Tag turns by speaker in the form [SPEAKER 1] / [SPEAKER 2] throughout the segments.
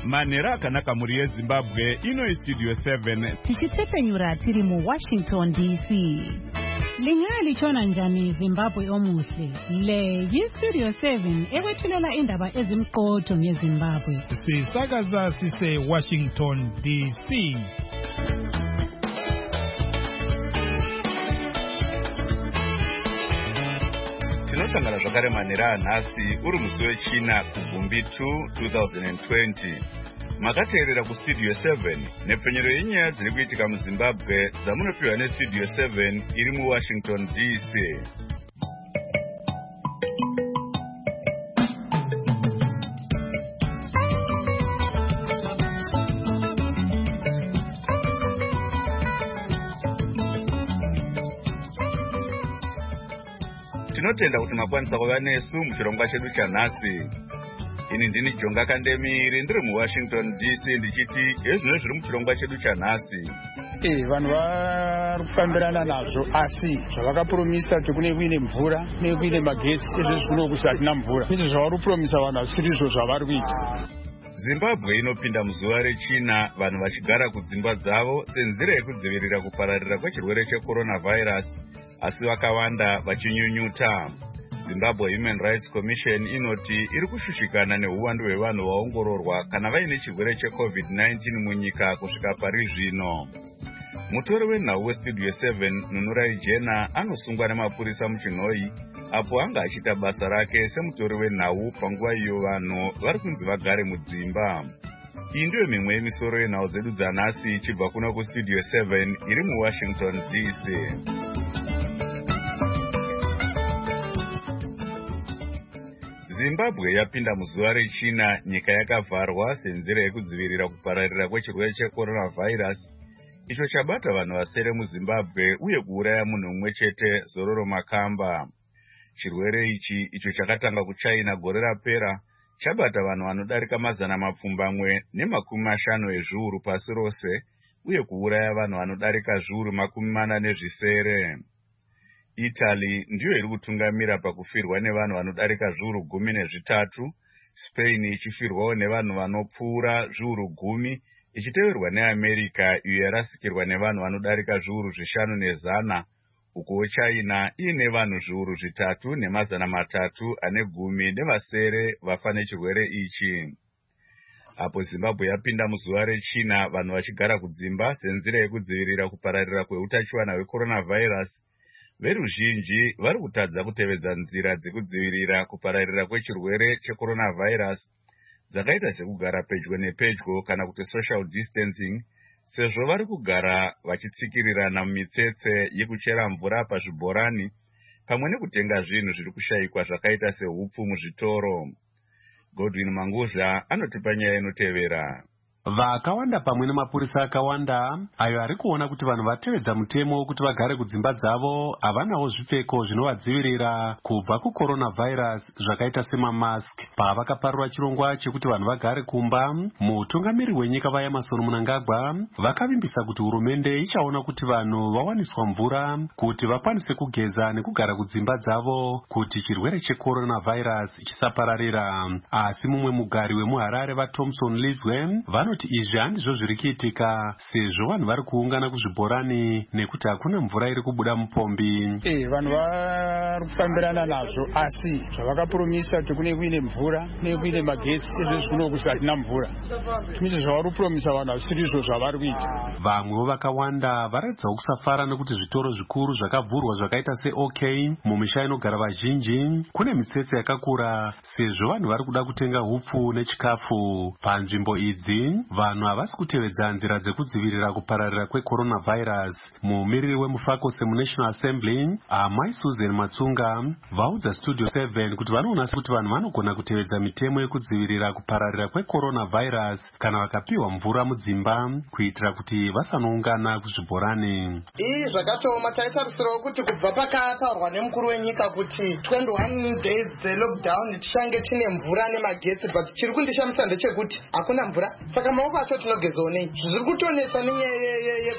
[SPEAKER 1] Manhero akanaka muri yeZimbabwe, ino Studio 7.
[SPEAKER 2] Tichitsepenyura tiri mu Washington DC. Lingalichona njani Zimbabwe omuhle. Le Studio 7 ekwethulela indaba ezimqotho ngeZimbabwe.
[SPEAKER 3] Sisakaza sise Washington DC.
[SPEAKER 1] Tinosangana zvakare manhero anhasi uri musi wechina kuGumbi 2020. Makateerera kuStudio 7 nepfenyero yenyaya dziri kuitika muZimbabwe dzamunopiwa neStudio 7 iri muWashington DC. Tinotenda kuti makwanisa kuva nesu muchirongwa chedu chanhasi. Ini ndini Jonga Kandemiri ndiri muWashington DC ndichiti ezvino zviri muchirongwa chedu chanhasi.
[SPEAKER 4] Vanhu vari kufambirana nazvo asi zvavakapromisa kuti kune kuine mvura nekuine magetsi izvo zvino kusatina mvura. Izvo zvavari kupromisa vanhu asi izvo zvavari kuita.
[SPEAKER 1] Zimbabwe inopinda muzuva rechina vanhu vachigara kudzimba dzavo senzira yekudzivirira kupararira kwechirwere cheCoronavirus, asi vakawanda vachinyunyuta. Zimbabwe Human Rights Commission inoti iri kushushikana neuwandu hwevanhu vaongororwa kana vaine chirwere cheCovid-19 munyika kusvika pari zvino. Mutori wenhau weStudio 7 Nunurai Jena anosungwa nemapurisa muchinhoi apo anga achiita basa rake semutori wenhau panguva iyo vanhu vari kunzi vagare mudzimba. Iyi ndiyo mimwe yemisoro yenhau dzedu dzanhasi ichibva kuno kuStudio 7 iri muWashington DC. Zimbabwe yapinda muzuva rechina nyika yakavharwa senzira yekudzivirira kupararira kwechirwere cheCoronavirus, icho chabata vanhu vasere muZimbabwe uye kuuraya munhu mumwe chete, Zororo Makamba. Chirwere ichi icho chakatanga kuChina gore rapera chabata vanhu vanodarika 250 ezviuru pasi rose uye kuuraya vanhu vanodarika zviuru 40. Italy ndiyo iri kutungamira pakufirwa nevanhu vanodarika zviuru 13, Spain ichifirwawo nevanhu vanopfuura zviuru 10, ichiteverwa neAmerica iyo yarasikirwa nevanhu vanodarika zviuru 500, uko China iine vanhu zviuru 3,310 nevasere vafa nechirwere ichi. Apo Zimbabwe yapinda muzuva rechina vanhu vachigara kudzimba senzira yekudzivirira kupararira kweutachiwana hweCoronavirus, veruzhinji vari kutadza kutevedza nzira dzekudzivirira kupararira kwechirwere cheCoronavirus dzakaita sekugara pedyo nepedyo kana kuti social distancing, sezvo vari kugara vachitsikirirana mumitsetse yekuchera mvura pazvibhorani pamwe nekutenga zvinhu zviri kushayikwa zvakaita sehupfu muzvitoro. Godwin Manguzha anotipa nyaya inotevera.
[SPEAKER 5] Vakawanda pamwe nemapurisa akawanda ayo ari kuona kuti vanhu vatevedza mutemo kuti vagare kudzimba dzavo havanawo zvipfeko zvinovadzivirira kubva kuCoronavirus zvakaita semamask. Pavakaparura chirongwa chekuti vanhu vagare kumba, mutungamiri wenyika vaEmmerson Mnangagwa vakavimbisa kuti hurumende ichaona kuti vanhu vawaniswa mvura kuti vakwanise kugeza nekugara kudzimba dzavo kuti chirwere cheCoronavirus chisapararira. Asi mumwe mugari wemuHarare vaThomson Lizwe vanoti izvi handizvo zviri kuitika sezvo vanhu vari kuungana kuzvibhorani nekuti hakuna mvura iri kubuda mupombi.
[SPEAKER 4] Vanhu vari kufambirana nazvo asi zvavakapromisa kuti kune kuine mvura nekuine magetsi izvo zvino kusatina mvura. Izvo zvavari kupromisa vanhu asi izvo zvavari kuita.
[SPEAKER 5] Vamwewo vakawanda varatidzawo kusafara nekuti zvitoro zvikuru zvakavhurwa zvakaita seOK mumisha inogara vazhinji kune mitsetse yakakura sezvo vanhu vari kuda kutenga hupfu nechikafu. Panzvimbo idzi vanhu havasi kutevedza nzira dzekudzivirira kupararira kweCoronavirus. Mumiriri weMufakose muNational Assembly Amai Susan Matsunga vaudza Studio 7 kuti vanoona kuti vanhu vanogona kutevedza mitemo yekudzivirira kupararira kweCoronavirus kana vakapiwa mvura mudzimba kuitira kuti vasanoungana kuzvibhorani.
[SPEAKER 6] Zvakatoma taitarisirawo kuti kubva pakataurwa nemukuru wenyika kuti 21 days dzelockdown tichange tine mvura nemagetsi, but chiri kundishamisa ndechekuti hakuna mvura. Saka saka maoko acho tinogezawo nei? Zviri kutonetsa nenyaya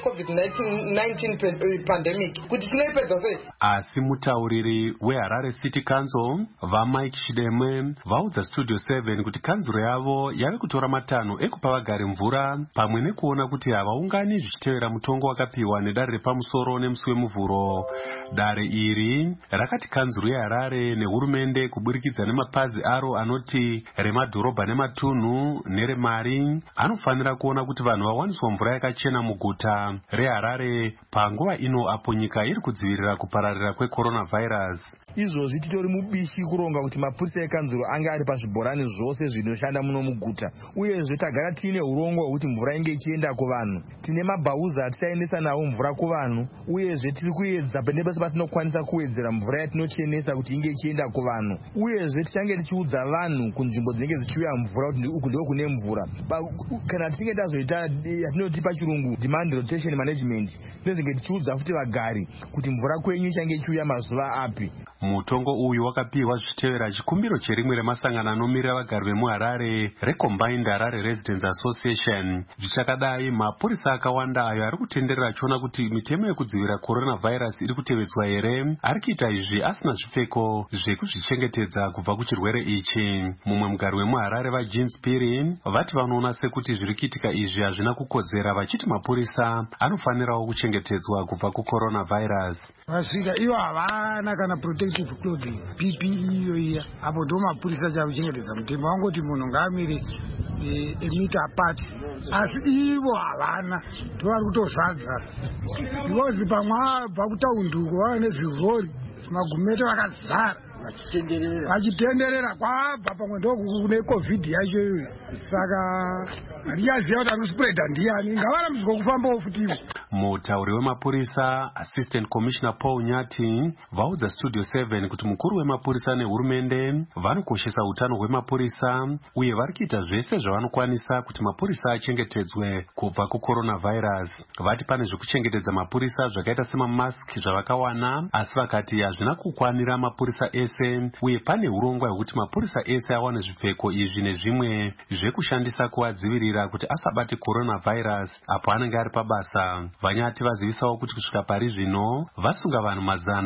[SPEAKER 6] yeCovid-19 pandemic kuti tinoipedza sei?
[SPEAKER 5] Asi mutauriri weHarare City Council vaMike Chidemwe vaudza Studio 7 kuti kanzuro yavo yave kutora matanho ekupa vagari mvura pamwe nekuona kuti havaungani zvichitevera mutongo wakapiwa nedare repamusoro nemusi wemuvhuro. Dare iri rakati kanzuro yeHarare nehurumende kuburikidza nemapazi aro anoti remadhorobha nematunhu neremari anofanira kuona kuti vanhu vawaniswa mvura yakachena muguta reHarare panguva ino apo nyika iri kudzivirira kupararira kwecoronavirus.
[SPEAKER 7] Izvozvi titori mubishi kuronga kuti mapurisa ekanzuro ange ari pazvibhorani zvose zvinoshanda muno muguta, uyezve tagara tiine urongo hwekuti mvura inge ichienda kuvanhu. Tine mabhauza atichaendesa nawo mvura kuvanhu, uyezve tiri kuedza nepese patinokwanisa kuwedzera mvura yatinochenesa kuti inge ichienda kuvanhu, uyezve tichange tichiudza vanhu kunzvimbo dzinenge dzichiuya mvura kuti uku ndiko kune mvura. Kana tichinge tazoita yatinoti pachirungu demand rotation management, tinenge tichiudza futi vagari kuti mvura kwenyu ichange ichiuya mazuva api.
[SPEAKER 5] Mutongo uyu wakapiwa zvichitevera chikumbiro cherimwe remasangano anomirira vagari vemuHarare reCombined Harare Residents Association. Zvichakadai, mapurisa akawanda ayo ari kutenderera achiona kuti mitemo yekudzivirira coronavirus iri kutevedzwa here ari kuita izvi asina zvipfeko zvekuzvichengetedza kubva kuchirwere ichi. Mumwe mugari wemuHarare vaJeans Piri vati vanoona sekuti zviri kuitika izvi hazvina kukodzera, vachiti mapurisa anofanirawo kuchengetedzwa kubva kucoronavirus.
[SPEAKER 8] Vasvika ivo havana kana protective clothing, PPE iyo iya, apo ndo mapurisa chakuchengetedza mutemo. Wangoti munhu ngaamire emita apart, asi ivo havana, ndo vari kutozadza. Because pamwe pakutaunduko vava nezvirori magumete vakazara vachitenderera kwabva pamwe ndo kune COVID yacho iyoyo. Saka hatichaziva kuti anospreada ndiani, ngavarambidzwe kufambawo futivo.
[SPEAKER 5] Mutauri wemapurisa Assistant Commissioner Paul Nyati vaudza Studio 7 kuti mukuru wemapurisa nehurumende vanokoshesa utano hwemapurisa uye vari kuita zvese zvavanokwanisa kuti mapurisa achengetedzwe kubva kucoronavirus. Vati pane zvekuchengetedza mapurisa zvakaita semamask zvavakawana, asi vakati hazvina kukwanira mapurisa ese, uye pane urongwa hwekuti mapurisa ese awane zvipfeko izvi nezvimwe zvekushandisa kuvadzivirira kuti asabate coronavirus apo anenge ari pabasa. Vanyati vazivisawo kuti kusvika pari zvino vasunga vanhu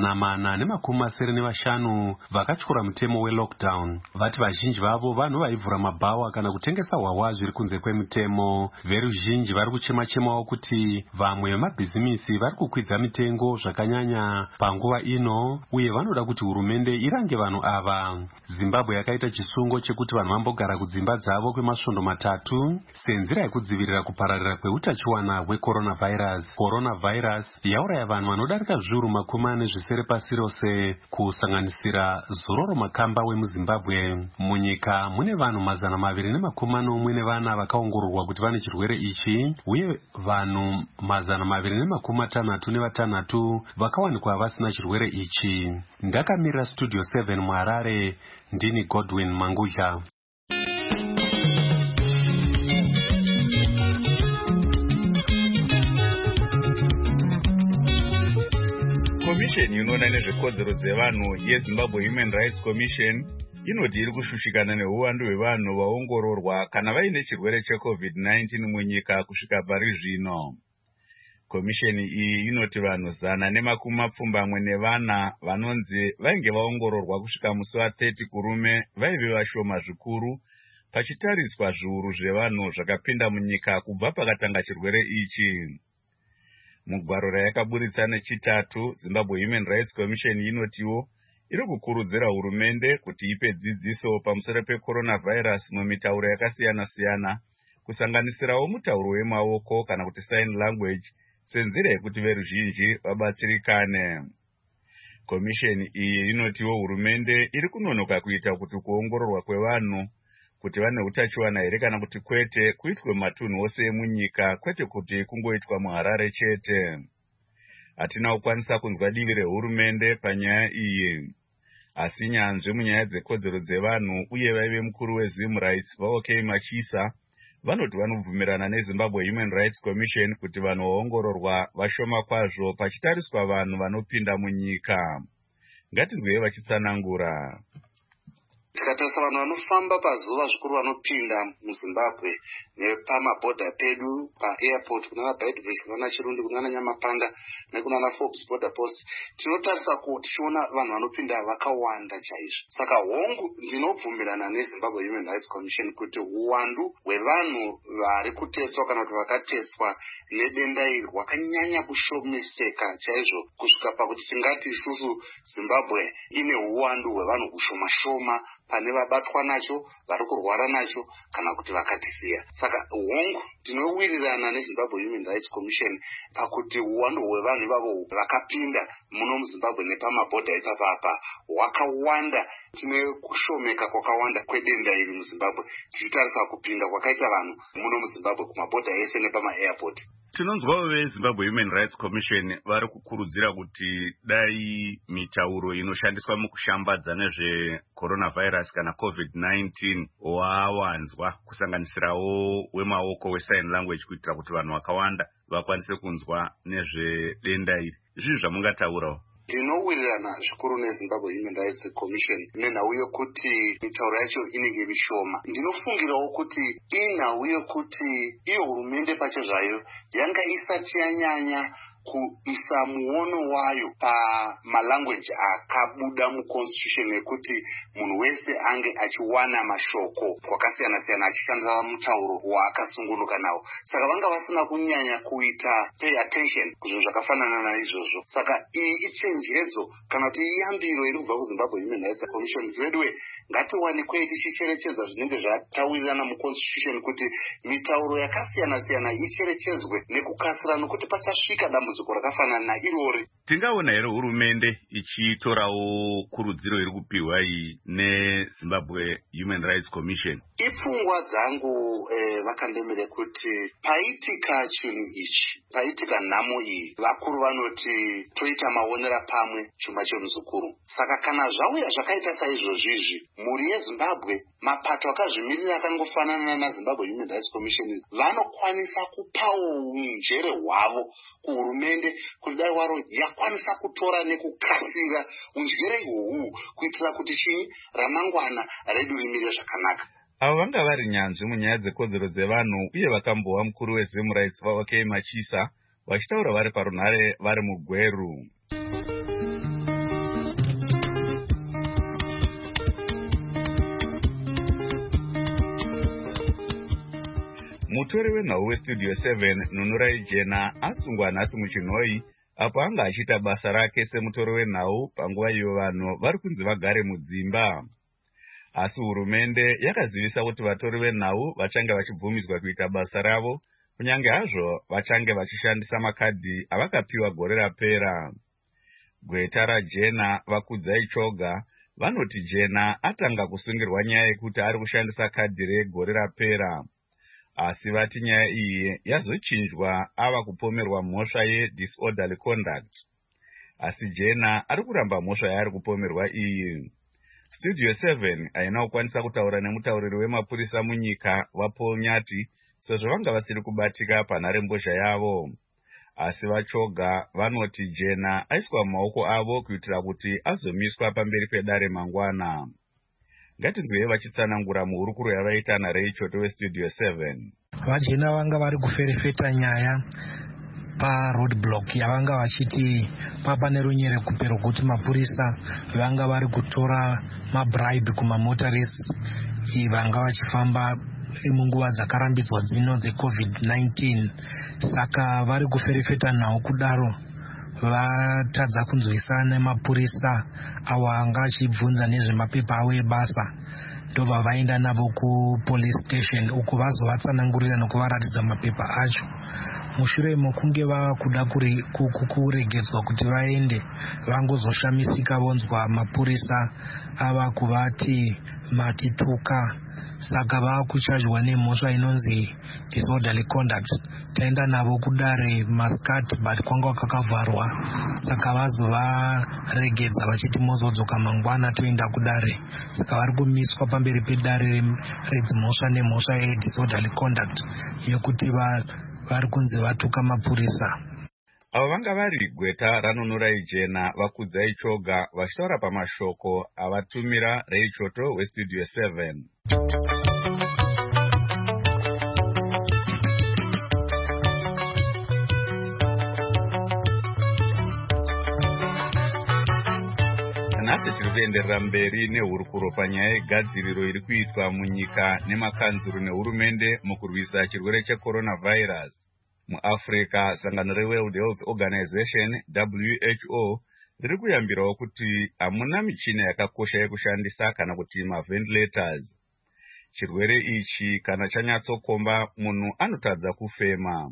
[SPEAKER 5] 495 vakatyora mutemo welockdown. Vati vazhinji vavo vanhu vaivhura mabhawa kana kutengesa hwahwa zviri kunze kwemutemo. Veruzhinji vari kuchema-chemawo kuti vamwe vemabhizimisi vari kukwidza mitengo zvakanyanya panguva ino, uye vanoda kuti hurumende irange vanhu ava. Zimbabwe yakaita chisungo chekuti vanhu vambogara kudzimba dzavo kwemasvondo 3 senzira yekudzivirira kupararira kweutachiwana hwecoronavirus. Coronavirus yauraya vanhu vanodarika zviuru 40 pasi rose, kusanganisira Zororo Makamba wemuZimbabwe. Munyika mune vanhu 240 vakaongororwa kuti vane chirwere ichi, uye vanhu 266 vakawanikwa vasina chirwere ichi. Ndakamirira Studio 7 muHarare, ndini Godwin Mangudla.
[SPEAKER 1] Komisheni inoona nezvekodzero dzevanhu yeZimbabwe Human Rights Commission inoti iri kushushikana neuwandu hwevanhu vaongororwa kana vaine chirwere cheCovid-19 munyika kusvika pari zvino. Komisheni iyi inoti vanhu 124 vanonzi vainge vaongororwa kusvika musi wa30 kurume vaive vashoma zvikuru pachitariswa zviuru zvevanhu zvakapinda munyika kubva pakatanga chirwere ichi. Mugwaro rayakaburitsa nechitatu, Zimbabwe Human Rights Commission inotiwo iri kukurudzira hurumende kuti ipe dzidziso pamusoro pecoronavirus mumitauro yakasiyana-siyana, kusanganisirawo mutauro wemaoko kana kuti sign language, senzira yekuti veruzhinji vabatsirikane. Komisheni iyi inotiwo hurumende iri kunonoka kuita kuti kuongororwa kwevanhu kuti vane utachiwana here kana kuti kwete kuitwe matunhu ose emunyika, kwete kuti kungoitwa muHarare chete. Hatina kukwanisa kunzwa divi rehurumende panyaya iyi, asi nyanzvi munyaya dzekodzero dzevanhu uye vaive mukuru weZim Rights vaOK Machisa vanoti vanobvumirana neZimbabwe Human Rights Commission kuti vanhu vaongororwa vashoma kwazvo pachitariswa vanhu vanopinda munyika. Ngatinzwei vachitsanangura.
[SPEAKER 9] Tikatarisa vanhu vanofamba pazuva zvikuru vanopinda muZimbabwe nepamabhodha pedu paairport kunana Beitbridge, kunana Chirundi, kunana Nyamapanda nekunana Forbes border post, tinotarisa kuti tichiona vanhu vanopinda vakawanda chaizvo. Saka hongu ndinobvumirana neZimbabwe Human Rights Commission kuti uwandu hwevanhu vari kuteswa kana kuti vakateswa nedenda iri hwakanyanya kushomeseka chaizvo kusvika pakuti tingati isusu Zimbabwe ine uwandu hwevanhu kushoma shoma pane vabatwa nacho, vari kurwara nacho kana kuti vakatisiya. Saka hongu tinowirirana neZimbabwe Human Rights Commission pakuti uwandu hwevanhu ivavo vakapinda muno muZimbabwe nepamabhodha ipapapa hwakawanda. Tine kushomeka kwakawanda kwedenda iri muZimbabwe tichitarisa kupinda kwakaita vanhu muno muZimbabwe kumabhodha ese nepama-airport.
[SPEAKER 1] Tinonzwawo veZimbabwe Human Rights Commission vari kukurudzira kuti dai mitauro inoshandiswa mukushambadza nezvecoronavirus kana COVID-19 wawanzwa, kusanganisirawo wemaoko wesign language, kuitira kuti vanhu vakawanda vakwanise kunzwa nezvedenda iri. Izvi zvamungataurawo?
[SPEAKER 9] Ndinowirirana zvikuru neZimbabwe Human Rights Commission nenhau yokuti mitauro yacho inenge mishoma. Ndinofungirawo kuti inhau yokuti iyo hurumende pacho zvayo yanga isati yanyanya kuisa muono wayo pamalanguage akabuda muconstitution yekuti munhu wese ange achiwana mashoko kwakasiyana siyana achishandisa mutauro waakasungunuka nawo. Saka vanga vasina kunyanya kuita pay attention kuzvinhu zvakafanana naizvozvo. Saka iyi ichenjedzo kana kuti iyambiro iri kubva kuZimbabwe Human Rights Commission. Zvedwe ngatiwanikwe tichicherechedza zvinenge zvatawirirana muconstitution kuti mitauro yakasiyana siyana icherechedzwe nekukasira, nokuti pachasvika dambudziko rakafanana nairori.
[SPEAKER 1] Tingaona here hurumende ichitorawo kurudziro iri kupiwa iyi neZimbabwe Human Rights Commission?
[SPEAKER 9] Ipfungwa dzangu vakandemere kuti paitika chinhu ichi, paitika nhamo iyi, vakuru vanoti toita maonera pamwe chuma chemuzukuru. Saka kana zvauya zvakaita saizvozvizvi, mhuri yeZimbabwe, mapato akazvimirira akangofanana naZimbabwe Human Rights Commission vanokwanisa kupawo unjere hwavo kuhurumende kuti dai waro yakwanisa kutora nekukasira unjere ihwohwu kuitira kuti chinyi ramangwana redu rimire zvakanaka.
[SPEAKER 1] Avo vanga vari nyanzvi munyaya dzekodzero dzevanhu uye vakambowa mukuru weZim Rights vaOK Machisa vachitaura vari parunhare vari muGweru. Mutori wenhau weStudio 7 Nunurai Jena asungwa nhasi muChinhoi apo anga achiita basa rake semutori wenhau panguva iyo vanhu vari kunzi vagare mudzimba. Asi hurumende yakazivisa kuti vatori venhau vachange vachibvumidzwa kuita basa ravo kunyange hazvo vachange vachishandisa makadhi avakapiwa gore rapera. Gweta raJena Vakudzai Choga vanoti Jena atanga kusungirwa nyaya yekuti ari kushandisa kadhi regore rapera. Asi vati nyaya iyi yazochinjwa ava kupomerwa mhosva ye-disorderly conduct. Asi Jena ari kuramba mhosva yaari kupomerwa iyi. Studio 7 haina kukwanisa kutaura nemutauriri wemapurisa munyika vaPaul Nyati sezvo vanga vasiri kubatika panharembozha yavo. Asi vaChoga vanoti Jena aiswa mumaoko avo kuitira kuti azomiswa pamberi pedare mangwana. Ngatinzwei vachitsanangura muhurukuro yavaita naReichoto weStudio 7.
[SPEAKER 10] VaJena vanga vari kuferefeta nyaya paroadblock yavanga vachiti papane runyere kupero kuti mapurisa vanga vari kutora mabribe kumamotarist vanga vachifamba munguva dzakarambidzwa dzino dzeCovid-19. Saka vari kuferefeta nhau kudaro vatadza kunzwisana nemapurisa avo anga achibvunza nezvemapepa avo ebasa. Ndobva vaenda navo kupolice station uko vazovatsanangurira nokuvaratidza mapepa acho. Mushure mokunge vava kuda kuregedzwa kuti vaende, vangozoshamisika vonzwa mapurisa ava kuvati matituka. Saka vava kuchajwa nemhosva inonzi disorderly conduct. Taenda navo kudare Muscat but kwanga kwakavharwa. Saka vazovaregedza vachiti mozodzoka mangwana toenda kudare. Saka vari kumiswa pamberi pedare redzimhosva nemhosva ye-disorderly conduct yokuti vari kunzi vatuka mapurisa.
[SPEAKER 1] avo vanga vari Gweta Ranunurai Jena, Vakudzai Choga, vachitaura pamashoko avatumira Ray Choto weStudio 7. Nhasi tiri kuenderera mberi nehurukuro panyaya yegadziriro iri kuitwa munyika nemakanzuru nehurumende mukurwisa chirwere checoronavirus. MuAfrica, sangano reWorld Health Organization WHO riri kuyambirawo kuti hamuna michina yakakosha yekushandisa kana kuti maventilators. Chirwere ichi kana chanyatsokomba munhu anotadza kufema.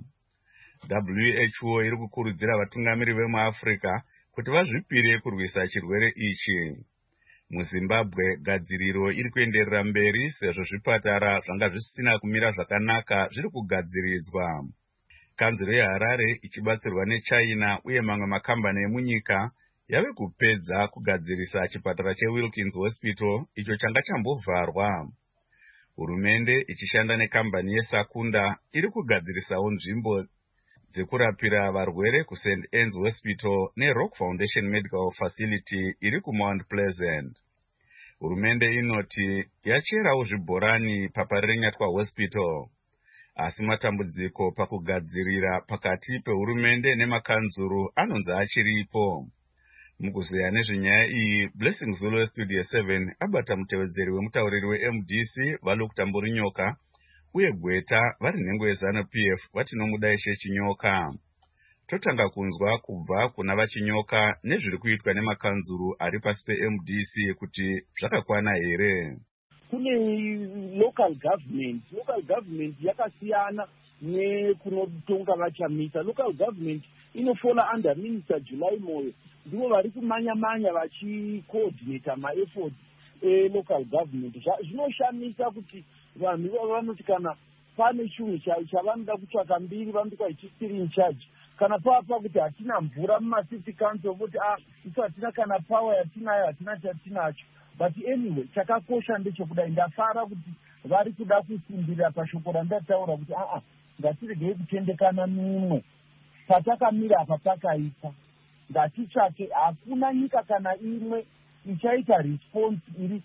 [SPEAKER 1] WHO iri kukurudzira vatungamiri vemuAfrica kuti vazvipire kurwisa chirwere ichi. MuZimbabwe, gadziriro iri kuenderera mberi sezvo zvipatara zvanga zvisina kumira zvakanaka zviri kugadziridzwa. Kanzuro yeHarare ichibatsirwa neChina uye mamwe makambani emunyika yave kupedza kugadzirisa chipatara cheWilkins Hospital icho changa chambovharwa. Hurumende ichishanda nekambani yeSakunda iri kugadzirisawo nzvimbo dzekurapira varwere kuSt Anne's Hospital neRock Foundation Medical Facility iri kuMount Pleasant. Hurumende inoti yacherawo zvibhorani paParirenyatwa Hospital. Asi matambudziko pakugadzirira pakati pehurumende nemakanzuru anonzi achiripo. Mukuzeya nezvenyaya iyi, Blessing Zulu weStudio 7 abata mutevedzeri wemutauriri weMDC Valukta Mburinyoka uye Gweta vari nhengo yeZANU-PF vatinomudaishe Chinyoka. Totanga kunzwa kubva kuna vaChinyoka nezviri kuitwa nemakanzuru ari pasi peMDC kuti zvakakwana here.
[SPEAKER 11] Kune local government yakasiyana nekunotonga vachamisa. Local government inofola under Minister July Moyo, ndivo vari kumanya vachicoordinate maefforts local government. Zvinoshamisa kuti vanhu vanoti kana pane chinhu chavanoda kutsvaka mbiri vanoti chistiri in charge. Kana papa kuti hatina mvura mumacity council kuti isu hatina kana power yatinayo hatina chatinacho. But anyway, chakakosha ndechekudai ndafara kuti vari kuda kusimbirira pashoko randataura kuti ngatiregei kutendekana mumwe. Patakamira apa pakaita. Ngatitsvake, hakuna nyika kana imwe ichaita response iri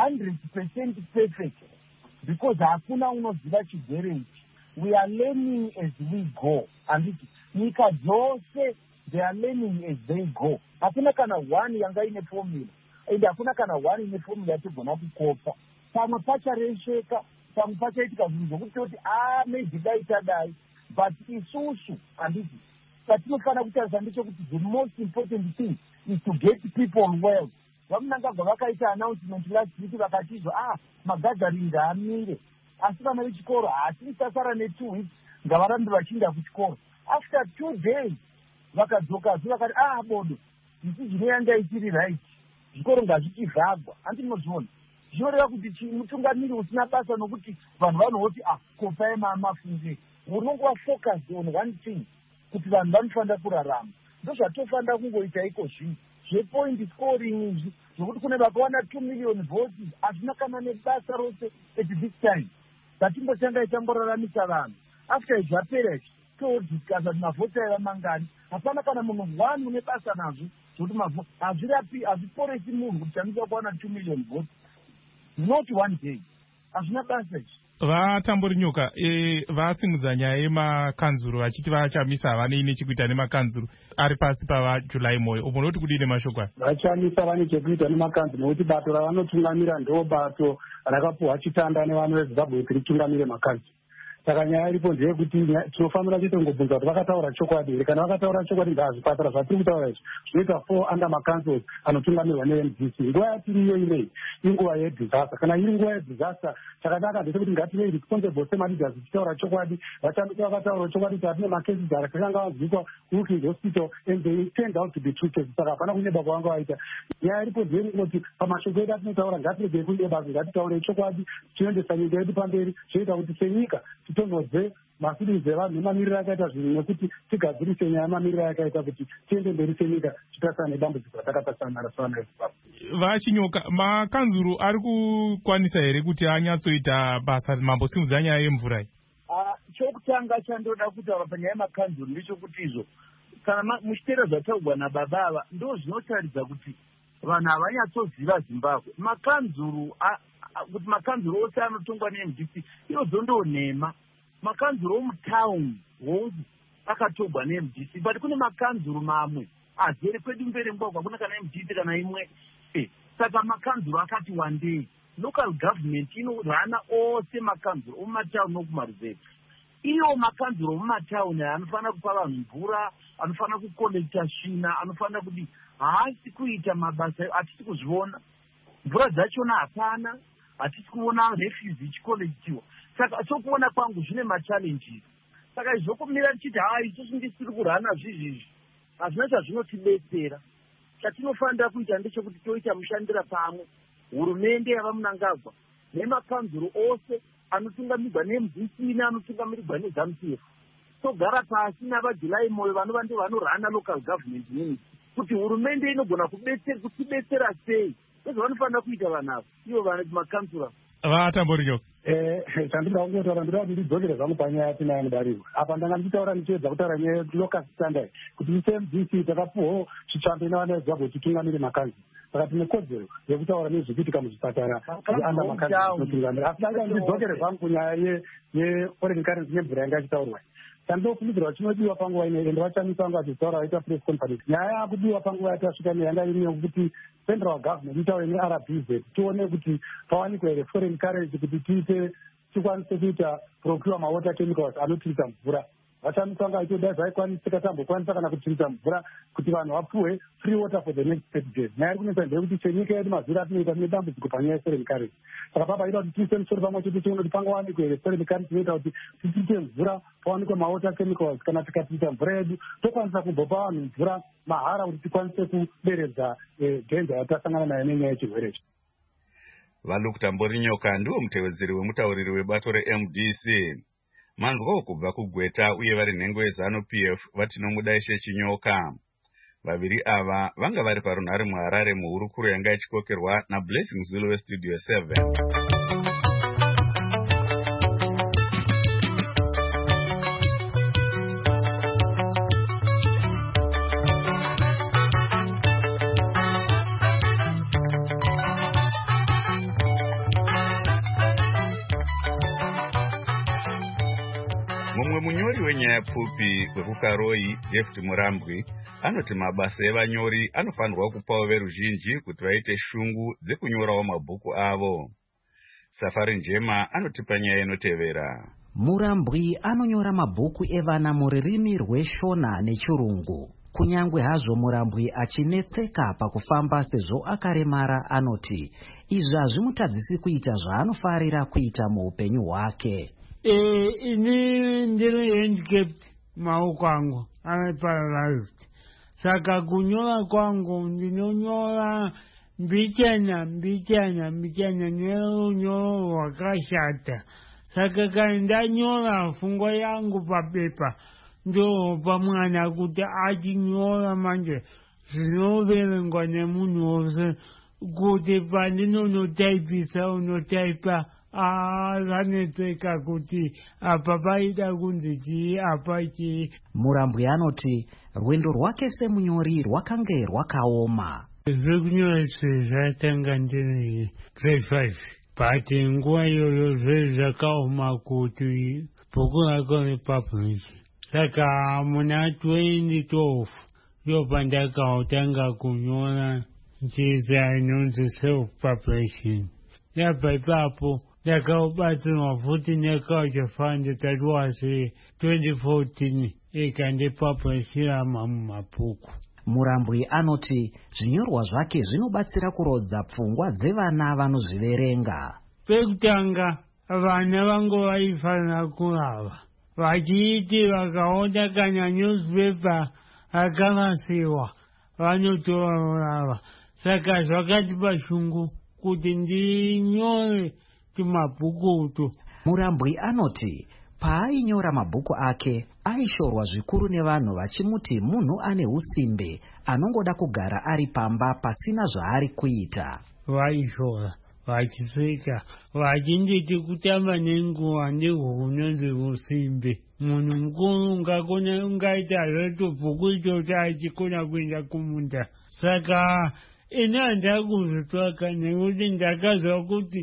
[SPEAKER 11] 100% perfect. Because hakuna unoziva chirwere ichi. We are learning as we go. And nyika dzose, they are learning as they go. Hakuna kana one yanga ine formula. Ende hakuna kana one ine formula yatigona kukopa. Pamwe pacharesheka, pamwe pachaitika zvinhu zvokuti toti maybe dai tadai. But isusu, handiti, patinofana kutarisa ndechekuti the most important thing is to get people well. Vamunangagwa vakaita announcement last week vakatizwa magathering amire. Asi vana vechikoro hatiri tasara ne2 weeks ngavarambe vachienda kuchikoro. After 2 days vakadzoka vakati bodo decision yanga ichiri right. Zvikoro ngazvichivhagwa. Andinozviona. Zvinoreva kuti mutungamiri usina basa nokuti vanhu vanoti kopai mafunde. Unongwa focus on one thing kuti vanhu vanofanira kurarama. Ndozvatofanira kungoita iko zvino. Zvepoint scoring izvi zvokuti kune vakawana 2 million votes hazvina kana nebasa rose at this time. Zvatimbochanga itamboraramisa vanhu. After zvapera izvi todiscussa kuti mavhoti aiva mangani. Hapana kana munhu one une basa nazvo zvokuti hazviporesi munhu kuti chanisa kuwana 2 million votes. Not one day. Hazvina basa izvi.
[SPEAKER 3] Vatamburinyuka vasimudza nyaya yemakanzuru vachiti vachamisa havane nechekuita nemakanzuru ari pasi pavaJuly Moyo. Upo ndoti kudini mashoko aya?
[SPEAKER 12] Vachamisa vane chekuita nemakanzuru nokuti bato ravanotungamira ndo bato rakapuhwa chitanda nevanhu veZimbabwe kuti ritungamire makanzuru. Saka nyaya iripo ndeyekuti tinofanira kuita ngobvunza kuti vakataura chokwadi here. Kana vakataura chokwadi ngazvipatara zvatiri kutaura izvi zvinoita 4 under makanzuru anotungamirwa neMDC. Nguva yatiriyo ineyi inguva yedisaster. Kana iri nguva yedisaster chakanaka ndechekuti ngative responsible semaleaders tichitaura chokwadi. Vachamisa vakataura chokwadi kuti hatine macases akanga vanzwikwa kuWilkins Hospital and they turned out to be true cases. Saka hapana kuneba kwavanga vaita. Nyaya iripo ndeyekuti pamashoko edu atinotaura ngatiregei kuneba ngatitaure chokwadi tinoendesa nyika yedu pamberi zvinoita kuti senyika titonodze mafilings evanhu nemamiriro akaita zvinhu nekuti tigadzirise nyaya yemamiriro akaita kuti tiende mberi senyika titasana nedambudziko ratakatasana naro savana veZimbabwe.
[SPEAKER 3] Vachinyoka, makanzuru ari kukwanisa here kuti anyatsoita basa mambosimudza nyaya yemvura iyi?
[SPEAKER 11] Chokutanga chandoda kutaura panyaya yemakanzuru ndechekuti izvo kana muchiteera zvataurwa nababa ava ndo zvinotaridza kuti vanhu havanyatsoziva Zimbabwe. Makanzuru kuti makanzuru ose anotongwa neMDC iyodzo ndonhema. Makanzuru omutauni hongu akatogwa neMDC, but kune makanzuru mamwe azere kwedu mbere mbogwa kuna kana MDC kana imwe. Saka makanzuru akati wandei local government inorana ose makanzuru omumatauni nokumaruzevha. Iyo makanzuro mumatauni anofanira kupa vanhu mvura, anofanira kukolekta svina, anofanira kuti haasi kuita mabasa hatisi kuzviona. Mvura dzachona hapana, hatisi kuona refuse ichikolektiwa. Saka sokuona kwangu zvine machallenges. Saka izvokumira tichiti isusu ndisiri kurana zvizvizvi hazvina chazvinotidetsera. Chatinofanira kuita ndechekuti toita mushandira pamwe. Hurumende yava Mnangagwa nemakanzuro ose anotungamirirwa neMDC neanotungamirirwa neZANU-PF togara pasi navaJulai Moyo vanova ndivo vanorana local government unit kuti hurumende inogona kutibetsera sei. Ndozvavanofanira kuita vanhu ava ivo makanzura
[SPEAKER 3] vatamborinyoka.
[SPEAKER 12] Chandinoda kungotaura ndoda kuti ndidzokere zvangu panyaya tinayo mudariro apa ndanga ndichitaura ndichiedza kutaura nelocal standard kuti seMDC takapuwawo chitsvambe nevana veZimbabwe titungamire makanzuro. Saka tine kodzero yekutaura nezvikuitika muzvipatara zveanda makanzuro. Asi danga ndidzokere zvangu kunyaya yeforeign currency nemvura yanga ichitaurwa. Chandinokumbirwa chinodiwa panguva ino ende vachamisa vangu vachitaura vaita press conference. Nyaya yakudiwa panguva yatasvika neyanga iriyo kuti central government itaure neRBZ tione kuti pawanikwa here foreign currency kuti tikwanise kuita procure mawater chemicals anotirisa mvura. Vachamisa vanga vachidai zvaikwanisika tambokwanisa kana kutirisa mvura kuti vanhu vapuwe free water for the next 30 days. Nyaya iri kunetsa ndeyekuti senyika yedu mazuviro atinoita tine dambudziko panyaya yeforeign currency. Saka papaida kuti tiise musoro pamwe chete tione kuti pangawanikwa here foreign currency inoita kuti tisite mvura pawanikwe mawater chemicals kana tikatiisa mvura yedu tokwanisa kumbopa vanhu mvura mahara kuti tikwanise kuderedza dhenja yatasangana nayo nenyaya yechirwere ichi.
[SPEAKER 1] Valukuta Mborinyoka ndiwo mutevedzeri wemutauriri webato reMDC. Manzwa kubva kuGweta uye vari nhengo yeZANU-PF vati Nomudaishe Chinyoka. Vaviri ava vanga vari parunhare muHarare muhurukuro yanga ichikokerwa naBlessing Zulu weStudio 7. Mumwe munyori wenyaya pfupi kwekukaroi Gift Murambwi anoti mabasa evanyori anofanirwa kupawo veruzhinji kuti vaite shungu dzekunyorawo mabhuku avo. Safari Njema anotipa nyaya inotevera.
[SPEAKER 13] Murambwi anonyora mabhuku evana muririmi rweShona nechirungu. Kunyangwe hazvo Murambwi achinetseka pakufamba sezvo akaremara anoti izvi hazvimutadzisi kuita zvaanofarira kuita muupenyu hwake.
[SPEAKER 14] Ini ndiri handicapped, maoko angu ane paralyzed. Saka kunyora kwangu ndinonyora mbichana nerunyoro rwakashata. Saka kana ndanyora pfungwa yangu papepa ndopa mwana kuti achinyora manje zvinoverengwa nemunhu wose kuti pandinonotaipisa unotaipa zanetseka kuti apa paida kunzi chii apa chii.
[SPEAKER 13] Murambwi anoti rwendo rwake semunyori rwakange rwakaoma.
[SPEAKER 14] Zvekunyora zvatanga ndiri grade 5 but nguva iyoyo zvakaoma kuti bhuku rako ripublish. Saka muna 2012 ndopandakautanga kunyora nchiza inonzi self-publishing. Yabva ipapo ndakaubatsirwa futi nekauchafanda that was 2014 ikandipublishira mamwe mabhuku.
[SPEAKER 13] Murambwi anoti zvinyorwa zvake zvinobatsira kurodza pfungwa dzevana vanozviverenga.
[SPEAKER 14] Pekutanga vana vangu vaifanira kurava vachiiti vakaona kana newspaper akanasiwa vanotora vorava. Saka zvakatipa shungu kuti ndinyore tumabhuku utu.
[SPEAKER 13] Murambwi anoti paainyora mabhuku ake aishorwa zvikuru nevanhu vachimuti munhu ane usimbe anongoda kugara ari pamba pasina zvaari kuita.
[SPEAKER 14] Vaishora vachiseka vachinditi kutamba nenguva ndihwo kunonzi usimbe. munhu mukuru ungaita zvetubhuku ichocho achikona kuenda kumunda. Saka ini handina kuzotsvaka nekuti ndakazwa kuti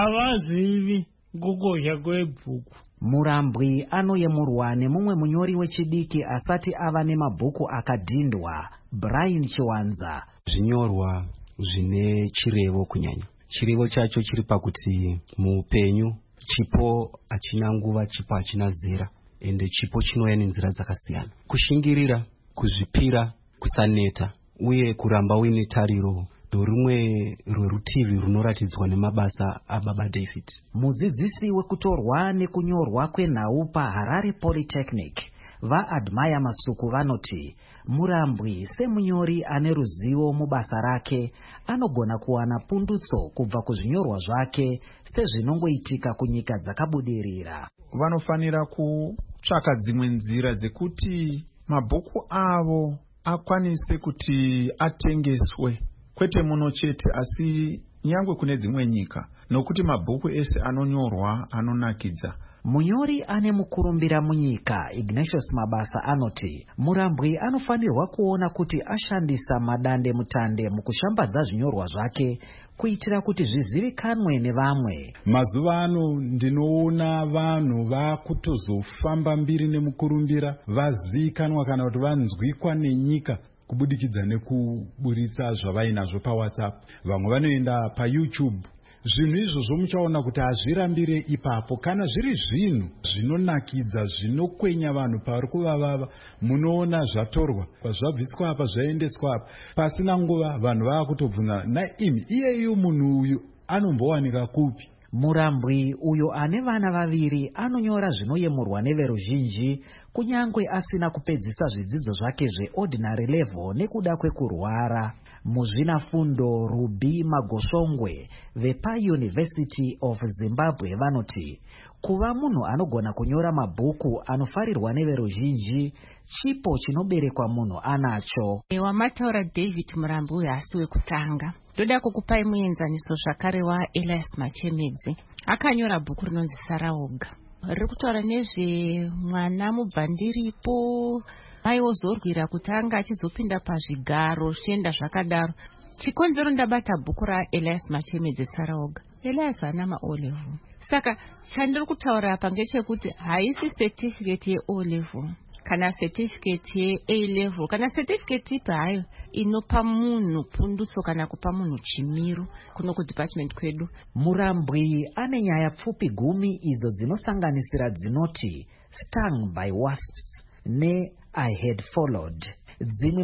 [SPEAKER 14] havazivi kukosha kwebhuku.
[SPEAKER 13] Murambwi anoyemurwa nemumwe munyori wechidiki asati ava nemabhuku akadhindwa, Brian Chiwanza.
[SPEAKER 15] Zvinyorwa zvine chirevo kunyanya. Chirevo chacho chiri pakuti muupenyu chipo hachina nguva, chipo hachina zera, ende chipo chinouya nenzira dzakasiyana. Kushingirira, kuzvipira, kusaneta, uye kuramba uine tariro rumwe rwerutivi runoratidzwa nemabasa aBaba David.
[SPEAKER 13] Mudzidzisi wekutorwa nekunyorwa kwenhau paHarare Polytechnic, vaAdmire Masuku vanoti Murambwi semunyori ane ruzivo mubasa rake anogona kuwana pundutso kubva kuzvinyorwa zvake sezvinongoitika kunyika dzakabudirira.
[SPEAKER 16] Vanofanira kutsvaka dzimwe nzira dzekuti mabhuku avo akwanise kuti atengeswe, kwete muno chete asi nyangwe kune dzimwe nyika, nokuti mabhuku ese anonyorwa anonakidza.
[SPEAKER 13] Munyori ane mukurumbira munyika Ignatius Mabasa anoti Murambwi anofanirwa kuona kuti ashandisa madande mutande mukushambadza zvinyorwa zvake kuitira kuti zvizivikanwe nevamwe.
[SPEAKER 17] Mazuva ano ndinoona vanhu vakutozofamba mbiri nemukurumbira vazivikanwa kana kuti vanzwikwa nenyika kubudikidza nekuburitsa zvavainazvo paWhatsApp. Vamwe vanoenda paYouTube. Zvinhu izvozvo muchaona kuti hazvirambire ipapo. Kana zviri zvinhu zvinonakidza, zvinokwenya vanhu pavari kuvavava, munoona zvatorwa, zvabviswa apa, zvaendeswa apa. Pasina nguva vanhu vava kutobvunza, naimi iyeyu munhu uyu anombowanika kupi?
[SPEAKER 13] Murambwi uyo ane vana vaviri anonyora zvinoyemurwa neveruzhinji kunyangwe asina kupedzisa zvidzidzo zvake zveordinary level nekuda kwekurwara. Muzvinafundo Ruby Magosongwe vepaUniversity of Zimbabwe vanoti kuva munhu anogona kunyora mabhuku anofarirwa neveruzhinji chipo chinoberekwa munhu anacho.
[SPEAKER 18] Wamataura David Murambwi hasi wekutanga. Ndoda kukupai muenzaniso zvakare waElias Machemedzi. Akanyora bhuku rinonzi Saraoga. Riri kutaura nezvemwana mubhandiripo aiwozorwira kuti anga achizopinda pazvigaro zvichienda zvakadaro. Chikonzero ndabata bhuku raElias Machemedzi Saraoga. Elias ana maOlevel. Saka chandiri kutaura apa ngechekuti haisi certificate yeOlevel kana certificate yeA-level kana certificate ipi hayo inopa munhu pundutso kana kupa munhu chimiro kuno kudepartment kwedu.
[SPEAKER 13] Murambwi ane nyaya pfupi 10 izo dzinosanganisira dzinoti stung by wasps ne I had followed. Dzimwe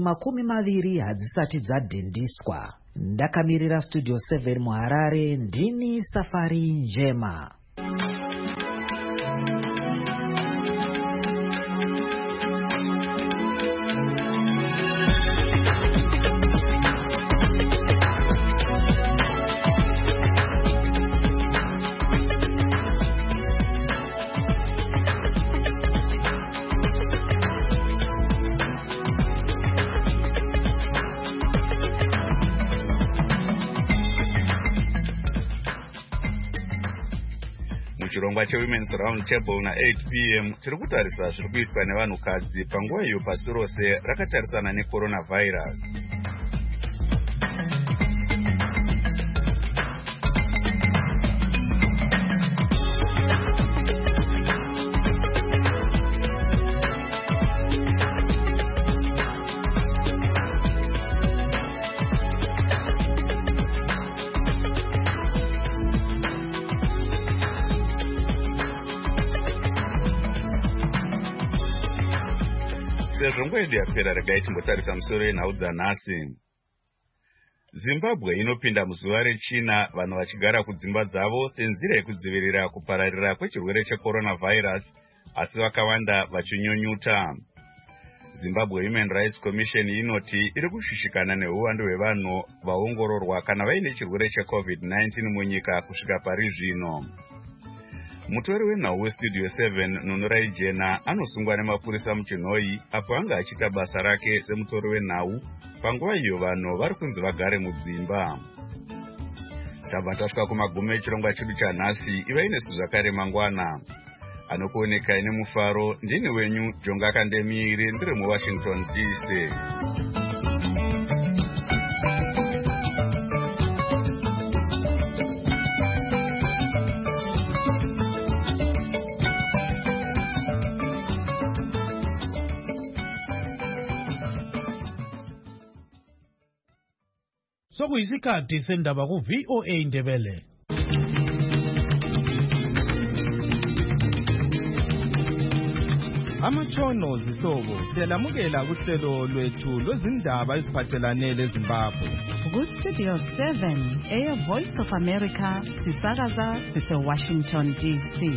[SPEAKER 13] 20 hadzisati dzadhindiswa. Ndakamirira Studio 7 muHarare, ndini Safari Njema.
[SPEAKER 1] Chirongwa cheWomen's Round Table na 8 p.m. tiri kutarisa zviri kuitwa nevanhukadzi panguva iyo pasi rose rakatarisana necoronavirus. Sezvo nguva yedu yapera regai timbotarisa musoro yenhau dzanhasi. Zimbabwe inopinda muzuva rechina vanhu vachigara kudzimba dzavo senzira yekudzivirira kupararira kwechirwere checoronavirus, asi vakawanda vachinyunyuta. Zimbabwe Human Rights Commission inoti iri kushishikana neuwandu hwevanhu vaongororwa kana vaine chirwere cheCovid-19 munyika kusvika pari zvino. Mutori wenhau weStudio 7 Nunurai Jena anosungwa nemapurisa muChinhoi apo anga achiita basa rake semutori wenhau panguva iyo vanhu vari kunzi vagare mudzimba. Tabva tasvika kumagumo echirongwa chedu chanhasi. Iva inesu zvakare mangwana. anokuoneka ine mufaro. Ndini wenyu Jonga Kandemiri, ndiri muWashington DC.
[SPEAKER 19] Sokuyisikhathi sendaba ku VOA Ndebele.
[SPEAKER 20] Amatshono zihlobo siyalamukela kuhlelo lwethu lwezindaba eziphathelane leZimbabwe.
[SPEAKER 2] Ku-Studio 7 Air Voice of America sisakaza sise-Washington DC.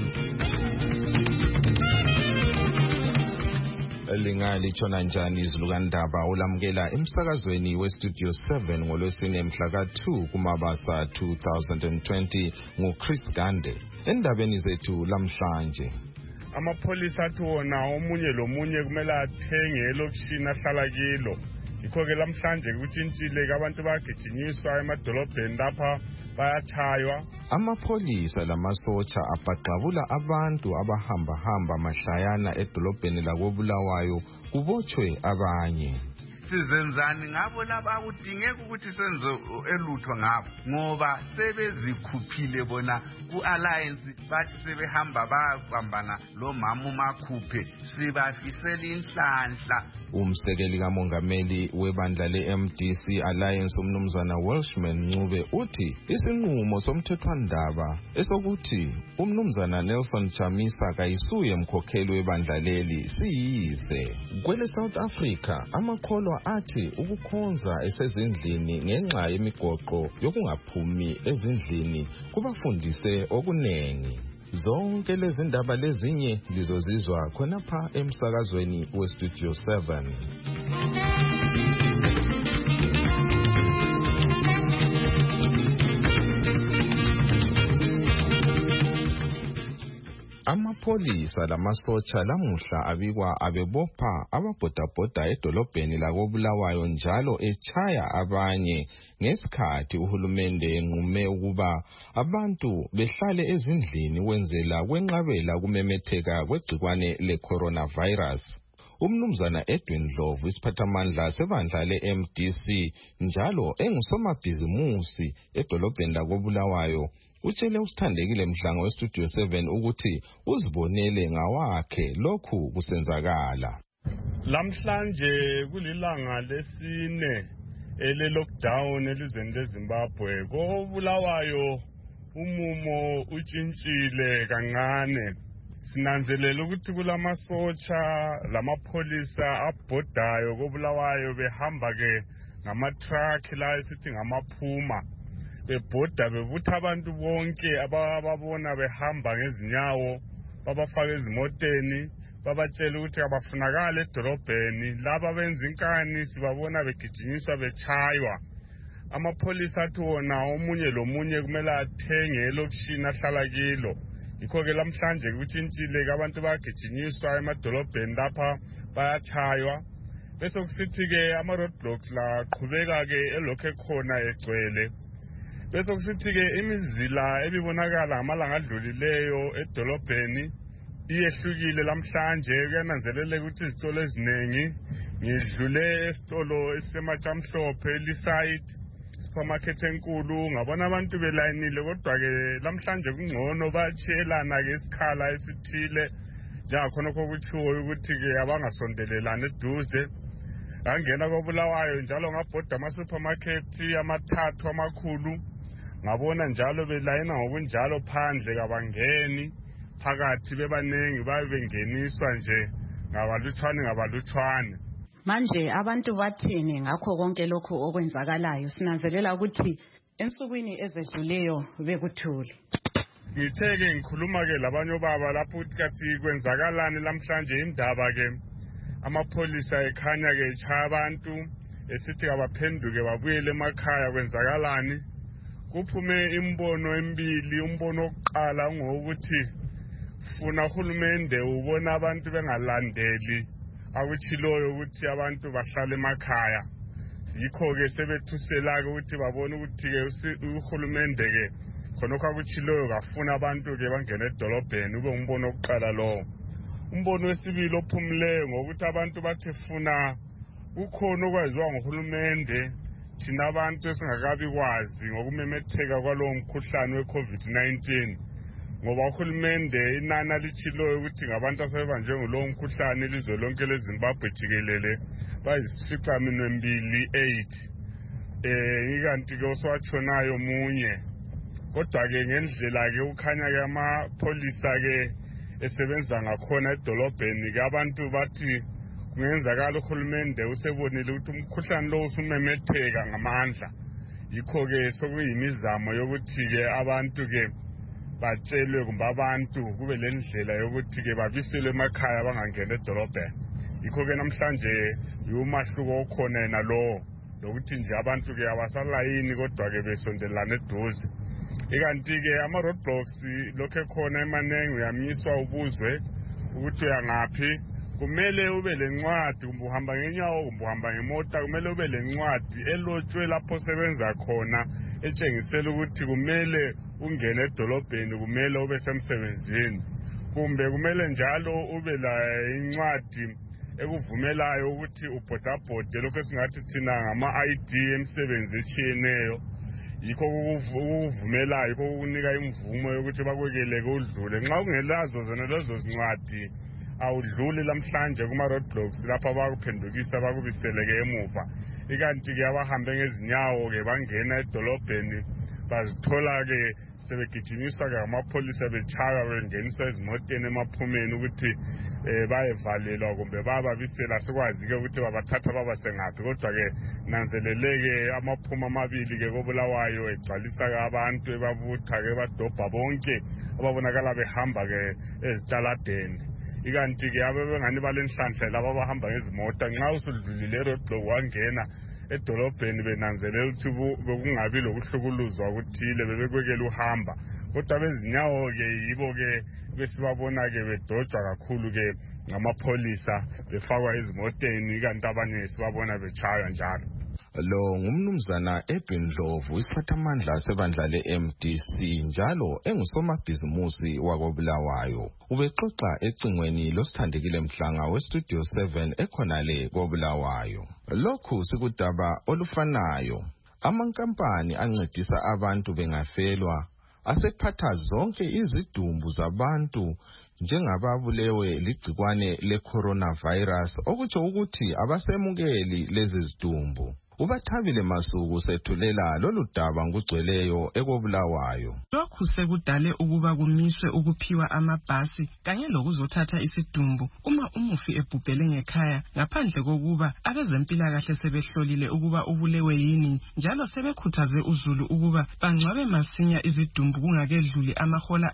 [SPEAKER 21] Lingatshona njani izulu kandaba olamukela emsakazweni weStudio 7 ngolwesine mhla ka-2 kuMabasa 2020 nguChris Gande. Endabeni zethu lamhlanje,
[SPEAKER 22] amapholisa athi wona omunye lomunye kumele athenge elokishini ahlala kilo. Yikho-ke lamhlanje kutshintshile abantu bayagijinyiswa emadolobheni lapha bayatshaywa.
[SPEAKER 21] Amapholisa lamasotsha abhaqabula abantu abahamba mahlayana edolobheni lakoBulawayo kubotshwe abanye.
[SPEAKER 1] Sizenzani ngabo laba akudingeka ukuthi senze elutho ngabo ngoba sebezikhuphile bona ku-alliance bathi sebehamba bayabambana lo mama uMakhuphe sibafisela inhlanhla.
[SPEAKER 21] Umsekeli kamongameli webandla le-MDC Alliance umnumzana Welshman Ncube uthi isinqumo somthethwandaba esokuthi umnumzana Nelson Chamisa kayisuye mkhokheli webandla leli siyize. Kwele South Africa amakholwa athi ukukhonza esezindlini ngenxa yemigoqo yokungaphumi ezindlini kubafundise okunengi. Zonke lezi ndaba lezinye lizozizwa khonapha emsakazweni weStudio 7. Amapholisa lamasotsha lamuhla abikwa abebopha ababhodabhoda edolobheni lakoBulawayo njalo echaya abanye ngesikhathi uhulumende enqume ukuba abantu behlale ezindlini wenzela kwenqabela kumemetheka kwegcikwane le-coronavirus. Umnumzana Edwin Dlovu isiphathamandla sebandla le-MDC njalo engusomabhizimusi edolobheni lakoBulawayo utshele usithandekile Mhlango weStudio 7 ukuthi uzibonele ngawakhe lokhu kusenzakala.
[SPEAKER 22] Lamhlanje kulilanga lesine ele-lockdown elizweni leZimbabwe. KoBulawayo umumo utshintshile kancane. Sinanzelela ukuthi kulamasotsha lamapholisa abhodayo koBulawayo behamba-ke ngama-truck la esithi ngamaphuma. Bebhoda bebutha abantu bonke ababona behamba ngezinyawo babafaka ezimoteni babatshela ukuthi abafunakala edolobheni. Laba benza inkani sibabona begijinyiswa betshaywa. Amapholisa athi wona omunye lomunye kumele athenge elokishini ahlala kilo. Yikho-ke lamhlanje kutshintshile abantu bayagijinyiswa emadolobheni lapha bayatshaywa. Bese kusithi-ke ama-roadblocks la qhubeka-ke elokhu ekhona egcwele. Bese kusithi-ke imizila ebibonakala ngamalanga adlulileyo edolobheni iyehlukile lamhlanje. Kuyananzeleleka ukuthi izitolo eziningi ngidlule esitolo esiseMatshamhlophe eLeaside supermarket enkulu ngabona abantu belayinile kodwa-ke lamhlanje kungcono bayatshiyelana-ke isikhala esithile njengakhonokho okuthiwo ukuthi-ke abangasondelelani eduze. Ngangena koBulawayo njalo ngabhoda ama-supermarket amathathu amakhulu ngabona njalo belayina ngokunjalo phandle kabangeni phakathi bebaningi babe bengeniswa nje ngabalutshwane.
[SPEAKER 2] Manje abantu bathini ngakho konke lokhu okwenzakalayo? Sinanzelela ukuthi ensukwini ezedluleyo bekuthule.
[SPEAKER 22] Ngithe-ke ngikhuluma-ke labanye obaba lapho ukuthi kathi kwenzakalani lamhlanje indaba-ke amapholisa ekhanya-ke echaya abantu esithi kabaphenduke babuyele emakhaya. Kwenzakalani? Kuphume imbono emibili. Umbono wokuqala ngokuthi funa uhulumende ubona abantu bengalandeli akutshiloyo ukuthi abantu bahlale emakhaya. Yikho-ke sebethusela-ke ukuthi babone ukuthi-ke uhulumende-ke khonokho akutshileyo kafuna abantu-ke bangene edolobheni ube umbono wokuqala lowo. Umbono wesibili ophumileyo ngokuthi abantu bathi funa kukhona okwaziwa nguhulumende thina abantu esingakabi kwazi ngokumemetheka kwalowo mkhuhlane we-COVID-19 ngoba uhulumende inani alitshiloyo ukuthi ngabantu asebebanjwe ngulowo mkhuhlane ilizwe lonke leZimbabwe jikelele bayisi-8 ikanti-ke oswatshonayo munye. Kodwa-ke ngendlela-ke ukhanya-ke amapholisa-ke esebenza ngakhona edolobheni-ke abantu bathi kungenzakala uhulumende usebonile ukuthi umkhuhlane lo usumemetheka ngamandla. Yikho-ke sokuyimizamo yokuthi-ke abantu-ke batshelwe kumbe abantu kube le ndlela yokuthi-ke babiselwe emakhaya bangangena edolobheni. Yikho-ke namhlanje umahluko okhona yena lowo lokuthi nje abantu-ke abasalayini kodwa-ke besondelana eduze. Ikanti-ke ama-roadblocks lokhu ekhona emanengi uyamiswa ubuzwe ukuthi uyangaphi. Kumele ube lencwadi kumbe uhamba ngenyawo kumbe uhamba ngemota kumele ube lencwadi elotshwe lapho osebenza khona etshengisela ukuthi kumele ungene edolobheni kumele ube semsebenzini. Kumbe kumele njalo ube la incwadi ekuvumelayo ukuthi ubhodabhode lokho esingathi thina ngama-ID emsebenzi etshiyeneyo. Yikho ukuvumelayo yikho ukunika imvumo yokuthi bakwekeleke udlule. Nxa ungelazo zona lezo zincwadi awudluli lamhlanje kuma-roadblocks lapho bakuphendukisa bakubiseleke emuva. Ikanti-ke abahambe ngezinyawo-ke bangena edolobheni bazithola-ke sebegijinyiswa-ke amapholisa betshaywa bengeniswa ezimoteni emaphumeni ukuthi bayevalelwa kumbe bababisela sikwazi-ke ukuthi babathatha babasengaphi. Kodwa-ke nanzeleleke amaphuma amabili-ke koBulawayo egcwalisa-ke abantu ebabutha-ke badobha bonke ababonakala behamba-ke ezitaladeni. Ikanti-ke abebengani balenhlanhla laba abahamba ngezimota nxa usudlulile roadblock wangena edolobheni benanzelela ukuthi bekungabi lokuhlukuluzwa okuthile bebekwekela uhamba. Kodwa bezinyawo-ke yibo-ke besibabona-ke bedojwa kakhulu-ke ngamapholisa befakwa ezimoteni ikanti abanye sibabona betshaywa njalo.
[SPEAKER 21] Lo ngumnumzana Ebindlovu isiphathamandla sebandla le-MDC njalo engusomabhizimusi wakoBulawayo. Ubexoxa ecingweni losithandekile Mhlanga weStudio 7 ekhonale koBulawayo. Lokhu sikudaba olufanayo. Amankampani ancedisa abantu bengafelwa asephatha zonke izidumbu zabantu njengababulewe ligcikwane le-coronavirus okutsho ukuthi abasemukeli lezi zidumbu. Ubathabile Masuku sethulela lolu daba ngugcweleyo ekoBulawayo.
[SPEAKER 4] Lokhu sekudale ukuba kumiswe ukuphiwa amabhasi kanye lokuzothatha isidumbu uma umufi ebhubhele ngekhaya ngaphandle kokuba abezempilakahle sebehlolile ukuba ubulewe yini njalo sebekhuthaze uzulu ukuba bangcwabe masinya izidumbu kungakedluli amahola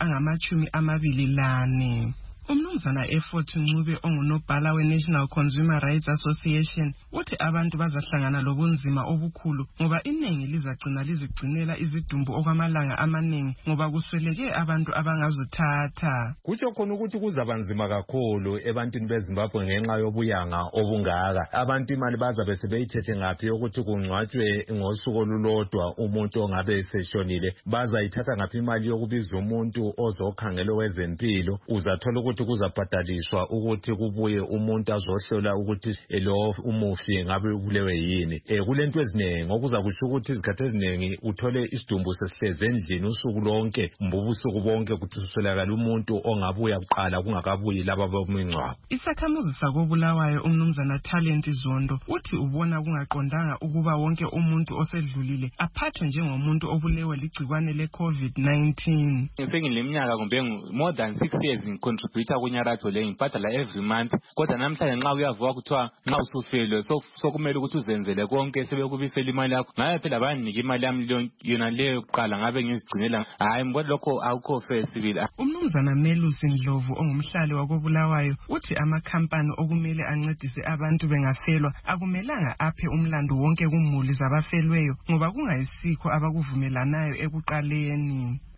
[SPEAKER 4] angama-24. Umnumzana Effort Ncube ongunobhala we-National Consumer Rights Association uthi abantu bazahlangana lobunzima obukhulu ngoba iningi lizagcina lizigcinela izidumbu okwamalanga amaningi ngoba kusweleke abantu abangazithatha.
[SPEAKER 5] Kutsho khona ukuthi kuzabanzima kakhulu ebantwini beZimbabwe ngenxa yobuyanga obungaka. Abantu imali bazabe sebeyithethe ngaphi yokuthi kungcwatshwe ngosuku olulodwa umuntu ongabe eseshonile. Bazayithatha ngaphi imali yokubiza umuntu ozokhangela wezempilo. Uzathola ukuthi kuzabhadaliswa ukuthi kubuye umuntu azohlola ukuthi lo umufi ngabe ubulewe yini. Kulento ezinengi okuza kusho ukuthi izikhathi ezinengi uthole isidumbu sesihleze endlini usuku lonke ubusuku bonke ukuthi uswelakala umuntu ongabuya kuqala kungakabuyi laba bomingcwabo.
[SPEAKER 4] Isakhamuzi sakoBulawayo umnumzana Talent Zondo uthi ubona kungaqondanga ukuba wonke umuntu osedlulile aphathwe njengomuntu obulewe ligcikwane le-COVID-19.
[SPEAKER 6] Sengileminyaka kumbe more than 6 years ngicontribute kunyaratho le ngibhadala every month kodwa namhlanje nxa uyavuka kuthiwa nxa usufelwe sokumele ukuthi uzenzele konke sebekubisela imali yakho ngabe phela bayanika imali yami yona leyo kuqala ngabe ngizigcinela hayi mbona lokho awukho fair sibili.
[SPEAKER 4] Umnumzana Melusi Ndlovu ongumhlali wakoBulawayo uthi amakhampani okumele ancedise abantu bengafelwa akumelanga aphe umlando wonke kumuli zabafelweyo ngoba kungayisikho abakuvumelanayo ekuqaleni.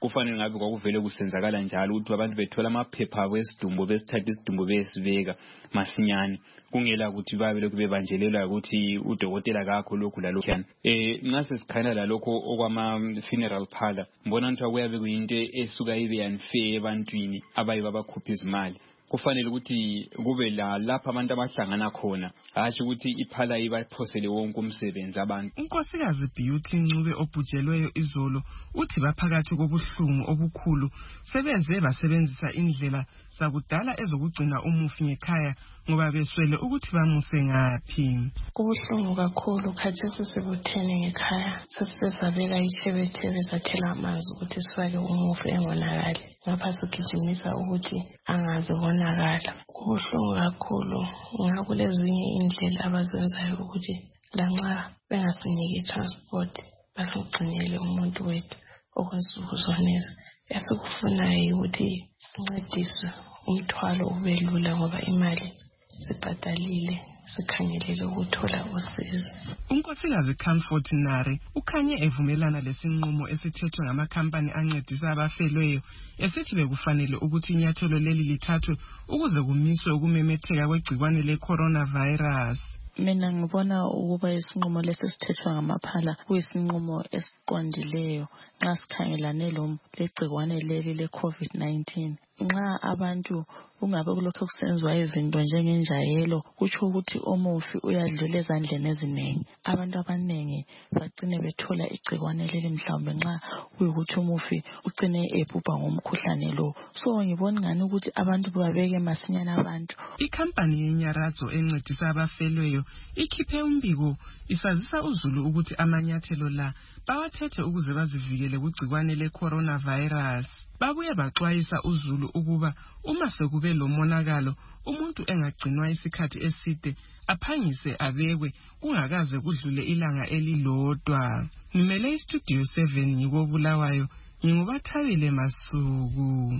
[SPEAKER 6] kufanele ngabe kwakuvele kusenzakala njalo ukuthi abantu bethola amaphepha abo esidumbu besithatha isidumbu besiveka masinyane kungela ukuthi babele kubebanjelelwa ukuthi udokotela kakho lokhu lalokhuyana. Ngase sikhayela lalokho okwama funeral parlor mbona ukuthi kuyabe kuyinto esuka ibe unfair ebantwini abayiba bakhupha izimali. Kufanele ukuthi kube lapha abantu abahlangana khona hashi ukuthi iphala ibaphosele wonke umsebenzi abantu.
[SPEAKER 4] Unkosikazi Beauty Ncube obhujelweyo izolo uthi baphakathi kobuhlungu obukhulu sebeze basebenzisa indlela zakudala ezokugcina umufi ngekhaya ngoba beswele ukuthi bamuse ngaphi.
[SPEAKER 7] Kubuhlungu kakhulu khathesi sibuthene ngekhaya sesisabeka ichebethebe sathela amanzi ukuthi sifake umufi engonakali ngapha sigijimisa ukuthi angaze bonakala. Kubuhlungu kakhulu ngakulezinye indlela abazenzayo ukuthi lanxa bengasiniki transport basigcinele umuntu wethu okwensuku zonezi. Esikufunayo ukuthi sincediswe umthwalo ube lula ngoba imali sibhadalile sikhangelele ukuthola usizo.
[SPEAKER 4] Unkosikazi Comfort Nare ukhanye evumelana lesinqumo esithethwe ngamakhampani ancedisa abafelweyo esithi bekufanele ukuthi inyathelo leli lithathwe ukuze kumiswe ukumemetheka kwegcikwane le-coronavirus.
[SPEAKER 8] Mina ngibona ukuba isinqumo lesithethwe ngamaphala kuyisinqumo esiqondileyo nxa sikhangelane legcikwane leli le-COVID-19. Nxa abantu ungabe kulokho kusenziwa izinto njengenjayelo kutsho ukuthi umufi uyadlula ezandleni eziningi. Abantu abaningi bagcine bethola igcikwane leli mhlawumbe nxa kuyikuthi umufi ugcine ebhubha ngomkhuhlane lo. So ngibona ngani ukuthi abantu babeke masinyane abantu.
[SPEAKER 4] Ikhampani yenyaradzo encedisa abafelweyo ikhiphe umbiko isazisa uzulu ukuthi amanyathelo la bawathethe ukuze bazivikele kugcikwane le-coronavirus. Babuye baxwayisa uzulu ukuba uma sekube lomonakalo umuntu engagcinwa isikhathi eside aphangise abekwe kungakaze kudlule ilanga elilodwa. Ngimele istudio 7 ngikobulawayo ngingubathabile Masuku.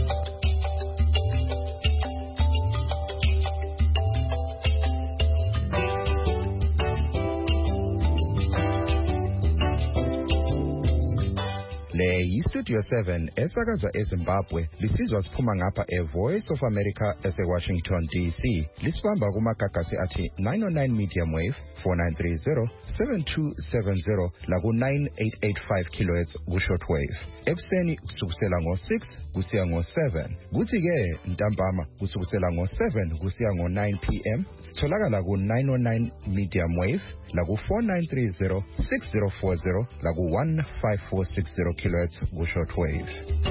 [SPEAKER 23] Le yiStudio 7 esakaza eZimbabwe lisizwa siphuma ngapha eVoice of America eseWashington DC. Lisibamba kumagagasi athi 909 medium wave 4930 7270 laku 9885 kHz ku shortwave. Ekuseni kusukela ngo6 kusiya ngo7. Kuthi ke ntambama kusukela ngo7 kusiya ngo9 PM. Sitholakala ku 909 medium wave laku 4930 6040 laku 15460 kHz ku shortwave.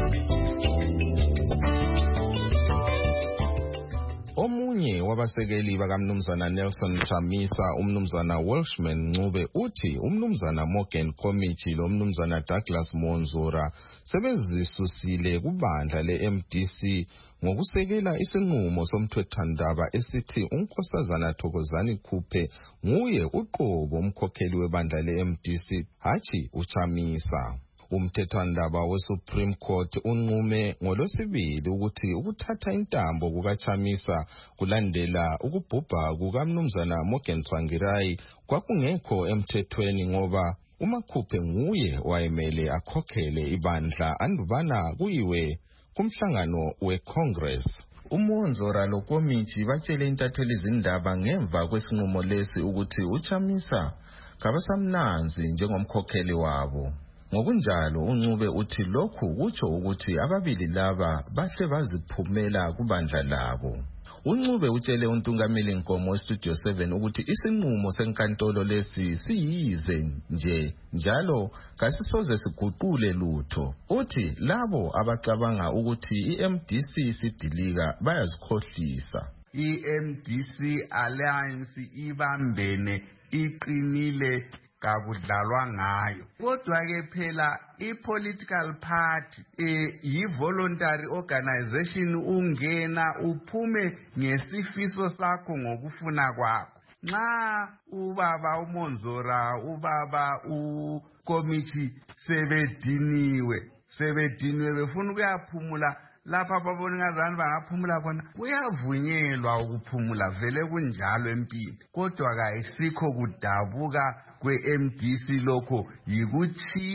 [SPEAKER 21] Omunye wabasekeli bakamnumzana Nelson Chamisa umnumzana Welshman Ncube uthi umnumzana Morgan Komichi lo mnumzana Douglas Monzura sebezisusile kubandla leMDC ngokusekela isinqumo somthethwandaba esithi unkosazana Thokozani Khuphe nguye uqobo umkhokheli webandla leMDC hathi uChamisa. Umthethwandaba weSupreme Court unqume ngolwesibili ukuthi ukuthatha intambo kukaChamisa kulandela ukubhubha kukamnumzana Morgan Tsvangirai kwakungekho emthethweni ngoba uMakhuphe nguye wayemele akhokhele ibandla andubana kuyiwe kumhlangano weCongress. uMonzora loKomichi batshele intatheli izindaba ngemva kwesinqumo lesi ukuthi uChamisa kabasamnanzi njengomkhokheli wabo. Ngokunjalo uNcube uthi lokhu kutsho ukuthi ababili laba bahle baziphumela kubandla labo. uNcube utshele uNtungameli Nkomo weStudio 7 ukuthi isinqumo senkantolo lesi siyize nje njalo kasisoze siguqule lutho. Uthi labo abacabanga ukuthi iMDC sidilika bayazikhohlisa.
[SPEAKER 24] iMDC Alliance ibambene iqinile kakudlalwa ngayo. Kodwa ke phela i-political party yi-voluntary organization, ungena uphume ngesifiso sakho ngokufuna kwakho. Nxa ubaba uMonzora ubaba uKomichi sebediniwe befuna ukuyaphumula lapha babona ngazani bangaphumula khona kuyavunyelwa ukuphumula vele kunjalo empini. Kodwa kayisikho kudabuka kweMDC lokho yikuchiya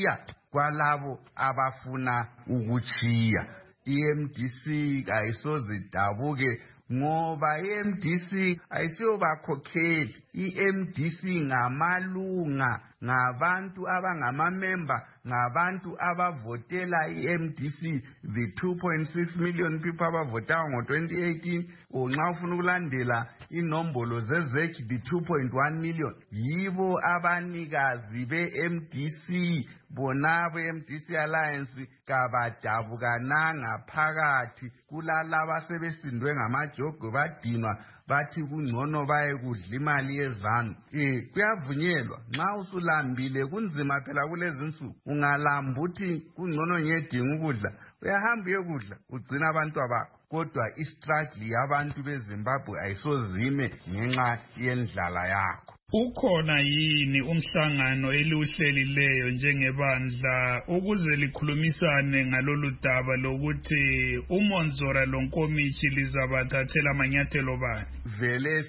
[SPEAKER 24] kwalabo abafuna ukuchiya. iMDC ayisoze dabuke ngoba iMDC ayisiyobakhokheli. iMDC ngamalunga, ngabantu abangamamember, ngabantu abavotela iMDC, the 2.6 million people abavota ngo-2018, nxa ufuna ukulandela inombolo zezek, the 2.1 million. Yibo abanikazi beMDC, bona beMDC Alliance kabadabukananga phakathi kulalaba sebesindwe ngamajogo badinwa bathi kungcono baye kudla imali yezanu. Kuyavunyelwa nxa usulambile, kunzima phela kulezi insuku. Ungalamba uthi kungcono ngiyedinga ukudla, uyahamba uyekudla ugcina abantu abakho. Kodwa istruggle yabantu beZimbabwe ayisozime ngenxa yendlala yakho.
[SPEAKER 3] Ukhona yini umhlangano eliuhlelileyo njengebandla ukuze likhulumisane ngalolu daba lokuthi uMonzora lonkomishi lizabathathela amanyathelo bani?
[SPEAKER 24] Vele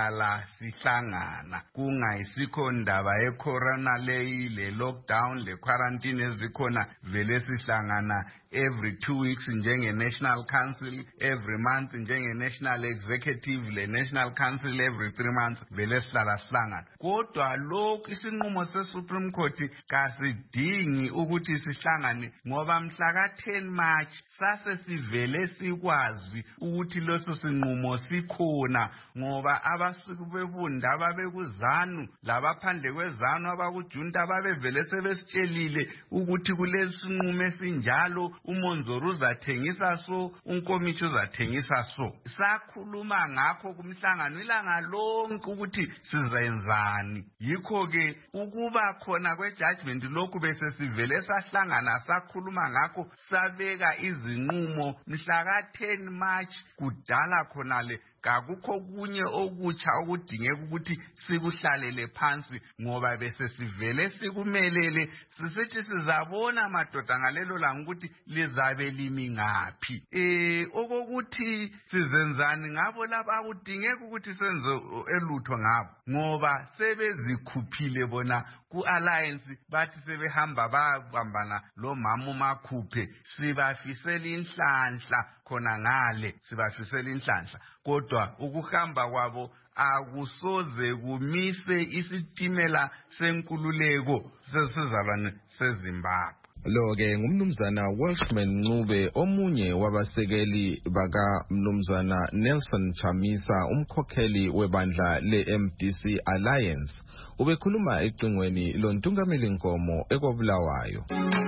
[SPEAKER 24] sihlangana kungayisikho ndaba yecorona le lockdown le quarantine ezikhona. Vele sihlangana every 2 weeks njenge-National Council, every month njenge-National Executive, le-National Council every 3 months. Vele sihlala. Kodwa lokhu isinqumo se-Supreme Court kasidingi ukuthi sihlangane ngoba mhla ka-10 March sase sivele sikwazi ukuthi leso sinqumo sikhona ngoba abasuku bebunda ababekuzanu labaphandle kwezanu abakujunta babevele sebesitshelile ukuthi kulesi sinqumo esinjalo uMonzora uzathengisa so, unkomishi uzathengisa so. Sakhuluma ngakho kumhlangano ilanga lonke ukuthi sizenza. Yikho ke ukuba khona kwe-judgment lokhu bese sivele sahlangana sakhuluma ngakho sabeka izinqumo mhla ka-10 March kudala khonale. Kakukho kunye okutsha okudingeka ukuthi sikuhlalele phansi ngoba bese sivele sikumelele sisithi sizabona madoda ngalelo langa ukuthi lizabe limi ngaphi. Okokuthi sizenzani ngabo laba kudingeka ukuthi senze elutho ngabo ngoba sebezikhuphile bona ku-alliance bathi sebehamba babambana lo mama uMakhuphe. Sibafisela inhlanhla khona ngale, sibafisela inhlanhla. Kodwa ukuhamba kwabo akusoze kumise isitimela senkululeko sesizalwane seZimbabwe.
[SPEAKER 21] Lo-ke ngumnumzana Welshman Ncube, omunye wabasekeli bakaMnumzana Nelson Chamisa, umkhokheli webandla le-MDC Alliance. Ubekhuluma ecingweni loNtungameli Nkomo ekobulawayo.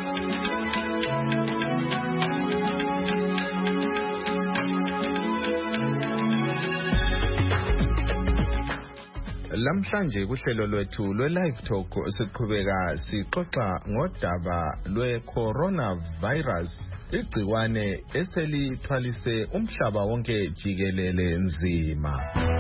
[SPEAKER 21] Lamhlanje kuhlelo lwethu lwe-Live Talk siqhubeka sixoxa ngodaba lwe-coronavirus, igciwane eselithwalise umhlaba wonke jikelele nzima.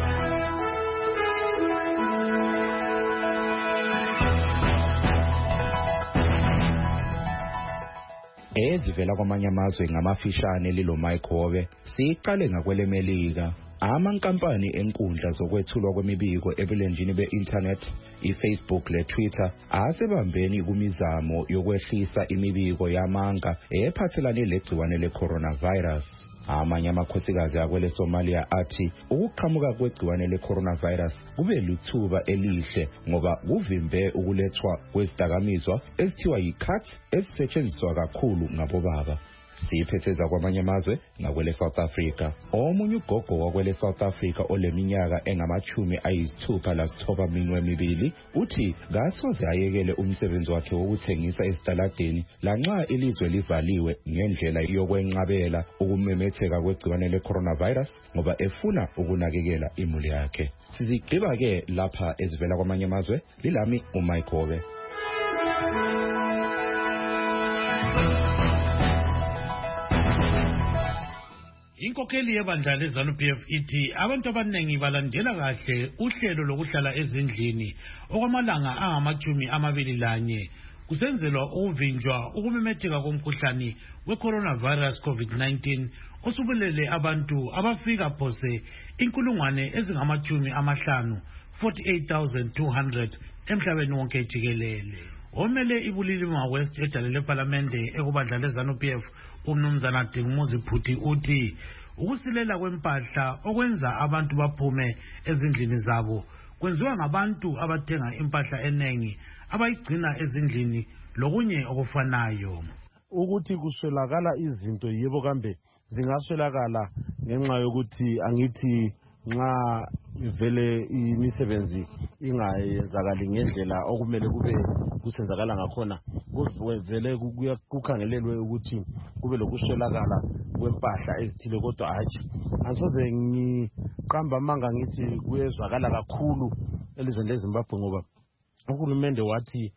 [SPEAKER 23] Ezivela kwamanye amazwe ngamafishane lilo Mike Hobe, siqale ngakwelemelika. Amankampani enkundla zokwethulwa kwemibiko ebulenjini be-internet, iFacebook leTwitter asebambeni kumizamo yokwehlisa imibiko yamanga ephathelane legciwane le-coronavirus. Amanye amakhosikazi akwele Somalia athi ukuqhamuka kwegciwane le-coronavirus kube lithuba elihle ngoba kuvimbe ukulethwa kwezidakamizwa ezithiwa yi-cut ezisetshenziswa kakhulu ngabobaba. Siphetheza kwamanye amazwe ngakwele South Africa. Omunye ugogo wakwele South Africa oleminyaka engama-69 uthi kasoze ayekele umsebenzi wakhe wokuthengisa esitaladeni lanxa ilizwe livaliwe ngendlela yokwenqabela ukumemetheka kwegciwane le-coronavirus ngoba efuna ukunakekela imuli yakhe. Sizigqiba ke lapha ezivela kwamanye amazwe, lilami uMike Hobe.
[SPEAKER 19] Inkokheli yebandla leZANU-PF ithi abantu abaningi balandela kahle uhlelo lokuhlala ezindlini okwamalanga angama-21 kusenzelwa ukuvinjwa ukumemetheka komkhuhlane we-coronavirus COVID-19 osubulele abantu abafika phose 50,000 48,200 emhlabeni wonke jikelele. omele ibulilima West edale leParlamente ekubandla leZANU-PF umnumzana Dingumuzi Phuthi uthi ukusilela kwempahla okwenza abantu baphume ezindlini zabo kwenziwa ngabantu abathenga impahla enengi abayigcina ezindlini lokunye okufanayo.
[SPEAKER 9] Ukuthi kuswelakala izinto yebo kambe zingaswelakala ngenxa yokuthi angithi nxa vele imisebenzi ingayenzakali ngendlela okumele kube kusenzakala ngakhona kuvele kukhangelelwe ukuthi kube lokuswelakala kwempahla ezithile kodwa hatshi angisoze ngiqamba amanga ngithi kuyezwakala kakhulu elizweni leZimbabwe ngoba uhulumende wathi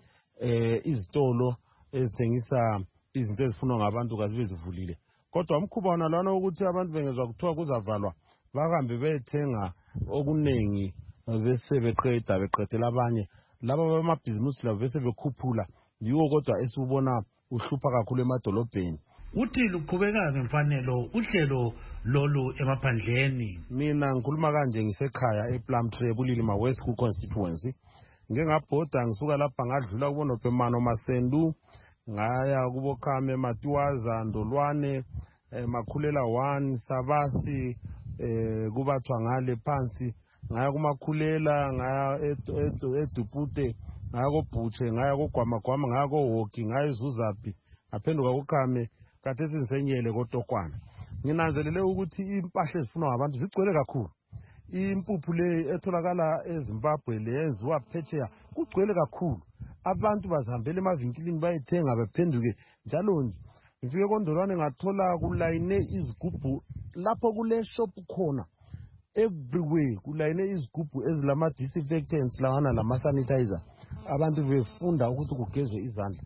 [SPEAKER 9] izitolo ezithengisa izinto ezifunwa ngabantu kazibe zivulile kodwa umkhuba wona lana ukuthi abantu bengezwa kuthiwa kuzavalwa bahambe bethenga okuningi bese beqedela abanye laba bamabhizimusi labo bese bekhuphula yiwo kodwa esibona uhlupha kakhulu emadolobheni.
[SPEAKER 19] Uthi luqhubeka ngemfanelo uhlelo lolu emaphandleni.
[SPEAKER 9] Mina ngikhuluma kanje ngisekhaya ePlumtree eBulilima West ku constituency ngengabhoda ngisuka lapha ngadlula kubona Pemano Masendu ngaya kubokhame Matiwaza Ndolwane Makhulela 1 Sabasi kubathwa ngale phansi ngaya kumakhulela ngaya edupute ngaya koBhutshe ngaya koGwamagwama ngaya koHoki ngaya eZuzapi ngaphenduka kukhame kade sisenyele koTokwana. Nginanzelele ukuthi impahla ezifunwa ngabantu zigcwele kakhulu. Impuphu le etholakala eZimbabwe leyenziwa phetsheya kugcwele kakhulu. Abantu bazihambele emavinkilini bayithenga bephenduke njalo nje. Ngifike koNdolwane ngathola kulayine izigubhu lapho kule shop khona everywhere kulayine izigubhu ezilama disinfectants lawana lama sanitizer abantu befunda ukuthi kugezwe izandla.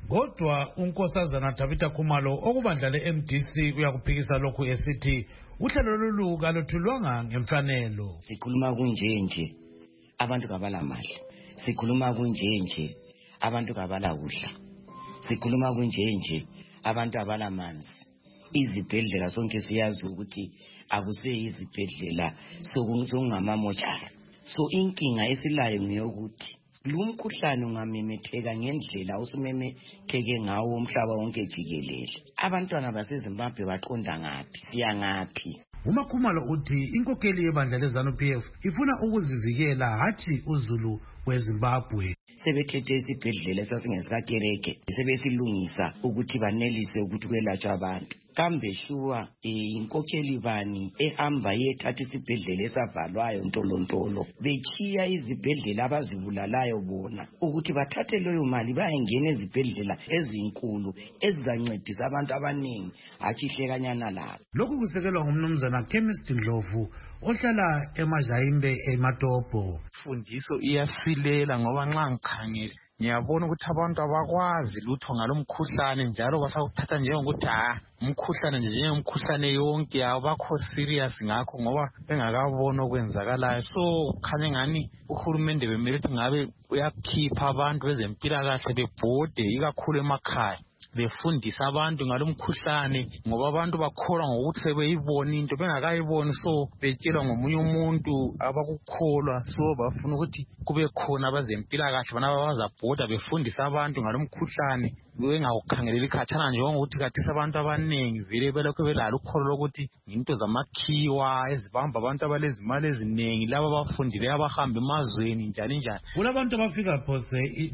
[SPEAKER 19] Kodwa unkosazana Tabitha Khumalo okubandla leMDC uyakuphikisa lokhu esithi uhlelo lolu kaluthulwanga ngemfanelo.
[SPEAKER 10] Sikhuluma kunje abantu kabala mali. Sikhuluma kunje abantu kabala kudla. Sikhuluma kunje abantu abala manzi. Izibhedlela sonke siyazi ukuthi akuseyi izibhedlela sokungamamochari. So inkinga esilayo ngeyokuthi lumkhuhlane ungamemetheka ngendlela usumemetheke ngawo umhlaba wonke jikelele. Abantwana baseZimbabwe baqonda ngaphi siyangaphi?
[SPEAKER 19] uMakhumalo uthi inkokeli yebandla leZANU-PF ifuna ukuzivikela hathi uzulu weZimbabwe.
[SPEAKER 10] Sebethethe isibhedlela sasingesakereke sebesilungisa ukuthi banelise ukuthi kwelatshwa abantu. Kambe shuwa inkokheli bani ehamba yethatha isibhedlela esavalwayo ntolontolo bechiya izibhedlela abazibulalayo bona ukuthi bathathe leyo mali bayengena ezibhedlela ezinkulu ezizancedisa abantu abaningi achihlekanyana labo.
[SPEAKER 19] Lokhu kusekelwa ngumnumzana Chemist Ndlovu ohlala eMajayimbe eMatopo.
[SPEAKER 11] Fundiso iyasilela ngoba nxa ngikhangele ngiyabona ukuthi abantu abakwazi lutho ngalomkhuhlane njalo basawuthatha njengokuthi umkhuhlane nje njengomkhuhlane yonke abakho serious ngakho ngoba bengakabona okwenzakalayo. So khanye ngani uhulumende bemele ukuthi ngabe uyakhipha abantu bezempilakahle bebhode ikakhulu emakhaya befundisa abantu ngalomkhuhlane ngoba abantu bakholwa ngokuthi sebeyibona into bengakayiboni so betshelwa ngomunye umuntu abakukholwa so bafuna ukuthi kube khona abazempilakahle bana abazabhoda befundisa abantu ngalomkhuhlane bengawukhangeleli khathana njengokuthi kathisa abantu abanengi vele belokho belalo ukholo lokuthi into zamakhiwa ezibamba abantu abalezimali eziningi laba abafundileyo abahamba emazweni njani.
[SPEAKER 19] Kulabantu abafika phose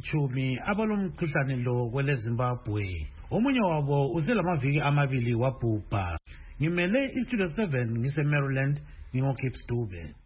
[SPEAKER 19] 10 abalomkhuhlane lo kweleZimbabwe. Omunye wabo uselamaviki amabili wabhubha. Ngimele iStudio 7 ngise-Maryland ngingoKips Dube.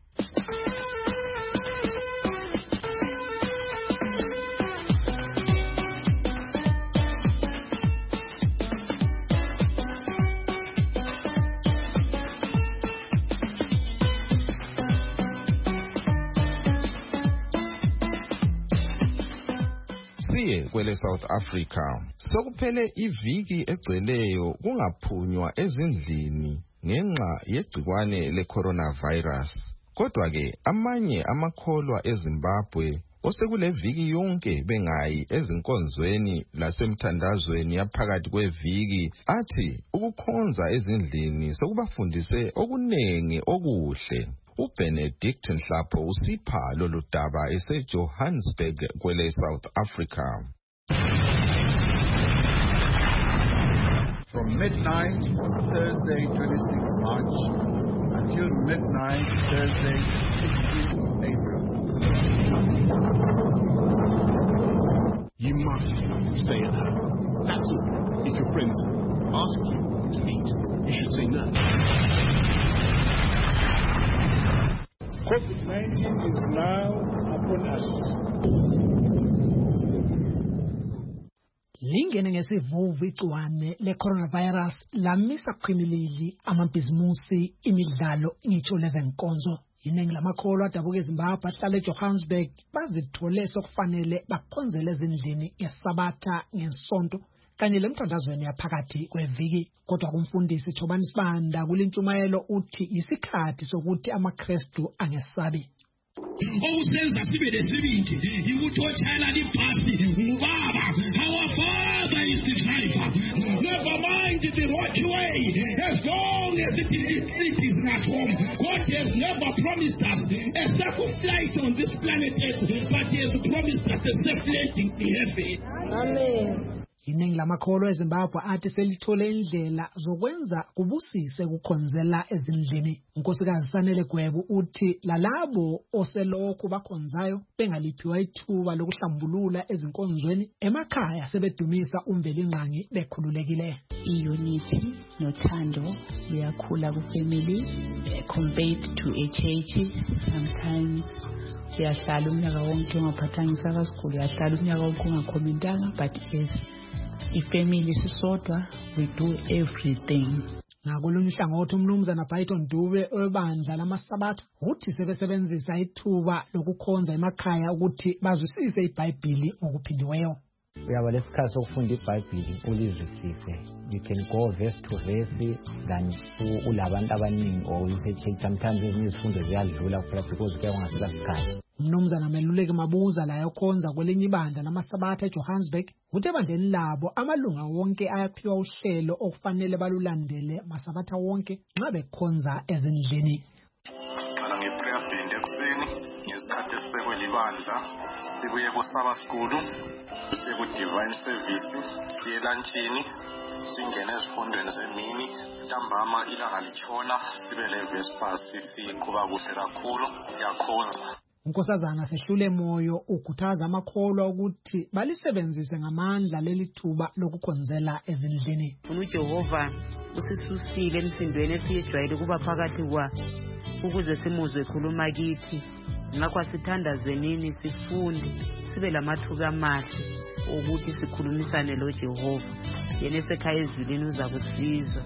[SPEAKER 21] Kwele South Africa sokuphele iviki egcweleyo kungaphunywa ezindlini ngenxa yegcikwane le-coronavirus. Kodwa ke amanye amakholwa eZimbabwe osekule viki yonke bengayi ezinkonzweni lasemthandazweni yaphakathi kweviki athi ukukhonza ezindlini sokubafundise okunengi okuhle. uBenedict Nhlapho usipha lolu daba eseJohannesburg kwele South Africa.
[SPEAKER 12] From midnight Thursday 26th March until midnight Thursday 16th April.
[SPEAKER 14] You must stay at home. That's all. If your friends ask you to meet, you should say no.
[SPEAKER 12] COVID-19 is now upon us.
[SPEAKER 15] Lingene ngesivuvu igciwane le-coronavirus lamisa qhimilili amabhizimusi, imidlalo, ngitsho lezenkonzo. Iningi lamakholwa adabuka eZimbabwe ahlala eJohannesburg bazithole sokufanele bakhonzele ezindlini ngeSabatha ngeSonto kanye lemthandazweni yaphakathi kweviki. Kodwa kumfundisi Thobani Sibanda kulintshumayelo uthi isikhathi sokuthi amaKristu angesabi.
[SPEAKER 14] Osenza sibe lesibindi ikuthotshala libhasi ngubaba. Our Father is the driver. Never mind the roadway, as long as it is at home. God has never promised us a safe flight on this planet Earth, but He has promised us a safe landing in heaven.
[SPEAKER 15] Amen. Iningi lamakholwa eZimbabwe athi selithole indlela zokwenza kubusise kukhonzela ezindlini. Unkosikazi Sanele Gwebu uthi lalabo oselokhu bakhonzayo bengaliphiwa ithuba lokuhlambulula ezinkonzweni emakhaya sebedumisa umvelinqangi bekhululekile.
[SPEAKER 16] I-unity nothando liyakhula ku-family compared to a church. Sometimes uyahlala umnyaka wonke ungaphathanga isakasikulu, uyahlala umnyaka wonke ungakhomentanga, but as ifamily sisodwa we do everything.
[SPEAKER 15] Ngakolunye uhlangothi umnumzana Python Dube webandla lamaSabatha uthi sebesebenzisa ithuba lokukhonza emakhaya ukuthi bazwisise iBhayibheli ngokuphindiweyo.
[SPEAKER 25] Uyaba lesikhathi sokufunda iBhayibheli ulizwisise. You can go verse to verse than ulabantu abaningi or church sometimes ezinye izifundo ziyadlula kuphela because kuya kungasela sikhathi.
[SPEAKER 15] Umnumzana Meluleki Mabuza la yokhonza kwelinye ibandla lamaSabatha eJohannesburg uthi ebandleni labo amalunga wonke ayaphiwa uhlelo okufanele balulandele maSabatha wonke nxa bekhonza ezindlini.
[SPEAKER 26] Qala ngeprayer band ekuseni ngesikhathi esisekwe libandla sibuye kusaba school siku divine service siye lunchini singene ezifundweni zemini ntambama ilanga litshona sibe le vespers siqhuba kuhle kakhulu siyakhonza.
[SPEAKER 15] Unkosazana Sehlule Moyo ukhuthaza amakholwa ukuthi balisebenzise ngamandla leli thuba lokukhonzela ezindlini.
[SPEAKER 27] UJehova usisusile emsindweni esiyejwayele kuba phakathi kwa ukuze simuzwe ekhuluma kithi. Ngakho sithandazwenini sifunde sibe lamathuba amahle ukuthi sikhulumisane loJehova. Yena esekhaya ezulwini uzakusiza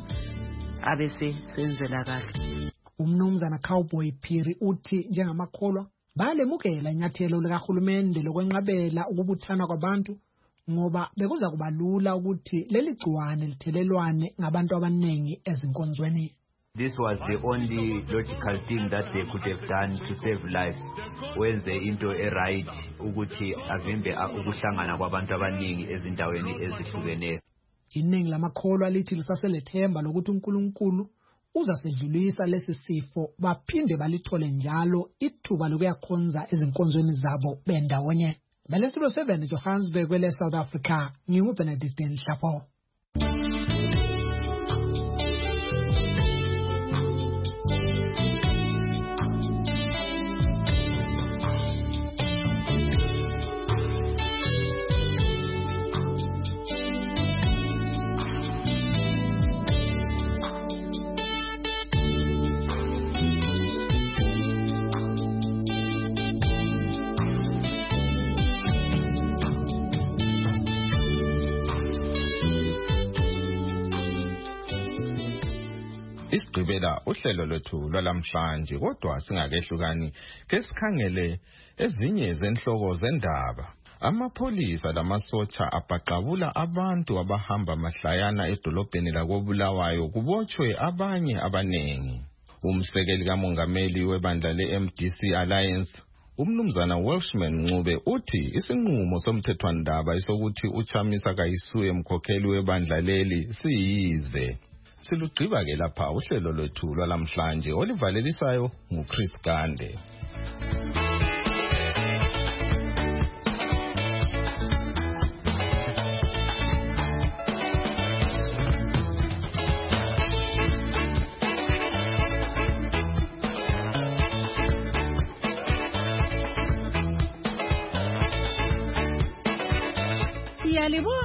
[SPEAKER 27] abese senzela kahle.
[SPEAKER 15] Umnumzana Cowboy Phiri uthi njengamakholwa balemukela inyathelo likahulumende lokwenqabela ukubuthana kwabantu ngoba bekuza kubalula ukuthi leli gciwane lithelelwane ngabantu abaningi ezinkonzweni.
[SPEAKER 28] This was the only logical thing that they could have done to save lives. Wenze into right ukuthi avimbe ukuhlangana kwabantu abaningi ezindaweni ezihlukeneyo.
[SPEAKER 15] Iningi lamakholwa lithi lisaselethemba lokuthi uNkulunkulu uzasedlulisa lesi sifo baphinde balithole njalo ithuba lokuyakhonza ezinkonzweni zabo bendawonye. Balesilo 7 Johannesburg kwele South Africa. NginguBenedict Nhlapo.
[SPEAKER 21] Isigqibela uhlelo lwethu lwalamhlanje kodwa singakehlukani ke sikhangele ezinye zenhloko zendaba. Amapholisa lamasotsha abhaqabula abantu abahamba mahlayana edolobheni lakoBulawayo kubotshwe abanye abanengi. Umsekeli kamongameli webandla leMDC Alliance umnumzana Welshman Ncube uthi isinqumo somthethwandaba isokuthi uChamisa Kayisuye umkhokheli webandla leli siyize. Silugqiba ke lapha uhlelo lwethu lwalamhlanje olivalelisayo nguChris Gande.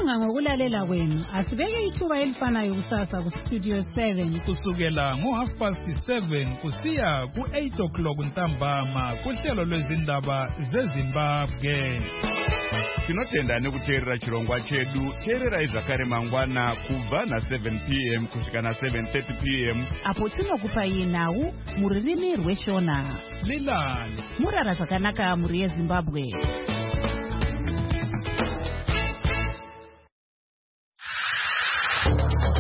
[SPEAKER 1] Siyabonga ngokulalela kwenu. Asibeke ithuba elifanayo kusasa ku Studio 7
[SPEAKER 3] kusukela ngo7:30 kusiya ku8 ntambama kuhlelo lwezindaba zeZimbabwe.
[SPEAKER 2] Tinotenda nekuteerera chirongwa chedu. Teerera zvakare mangwana kubva na7 p.m. kusvika na7:30 p.m.
[SPEAKER 1] apo tinokupa nhau mururimi rweshona.
[SPEAKER 3] Lilani
[SPEAKER 1] murara zvakanaka muri yeZimbabwe.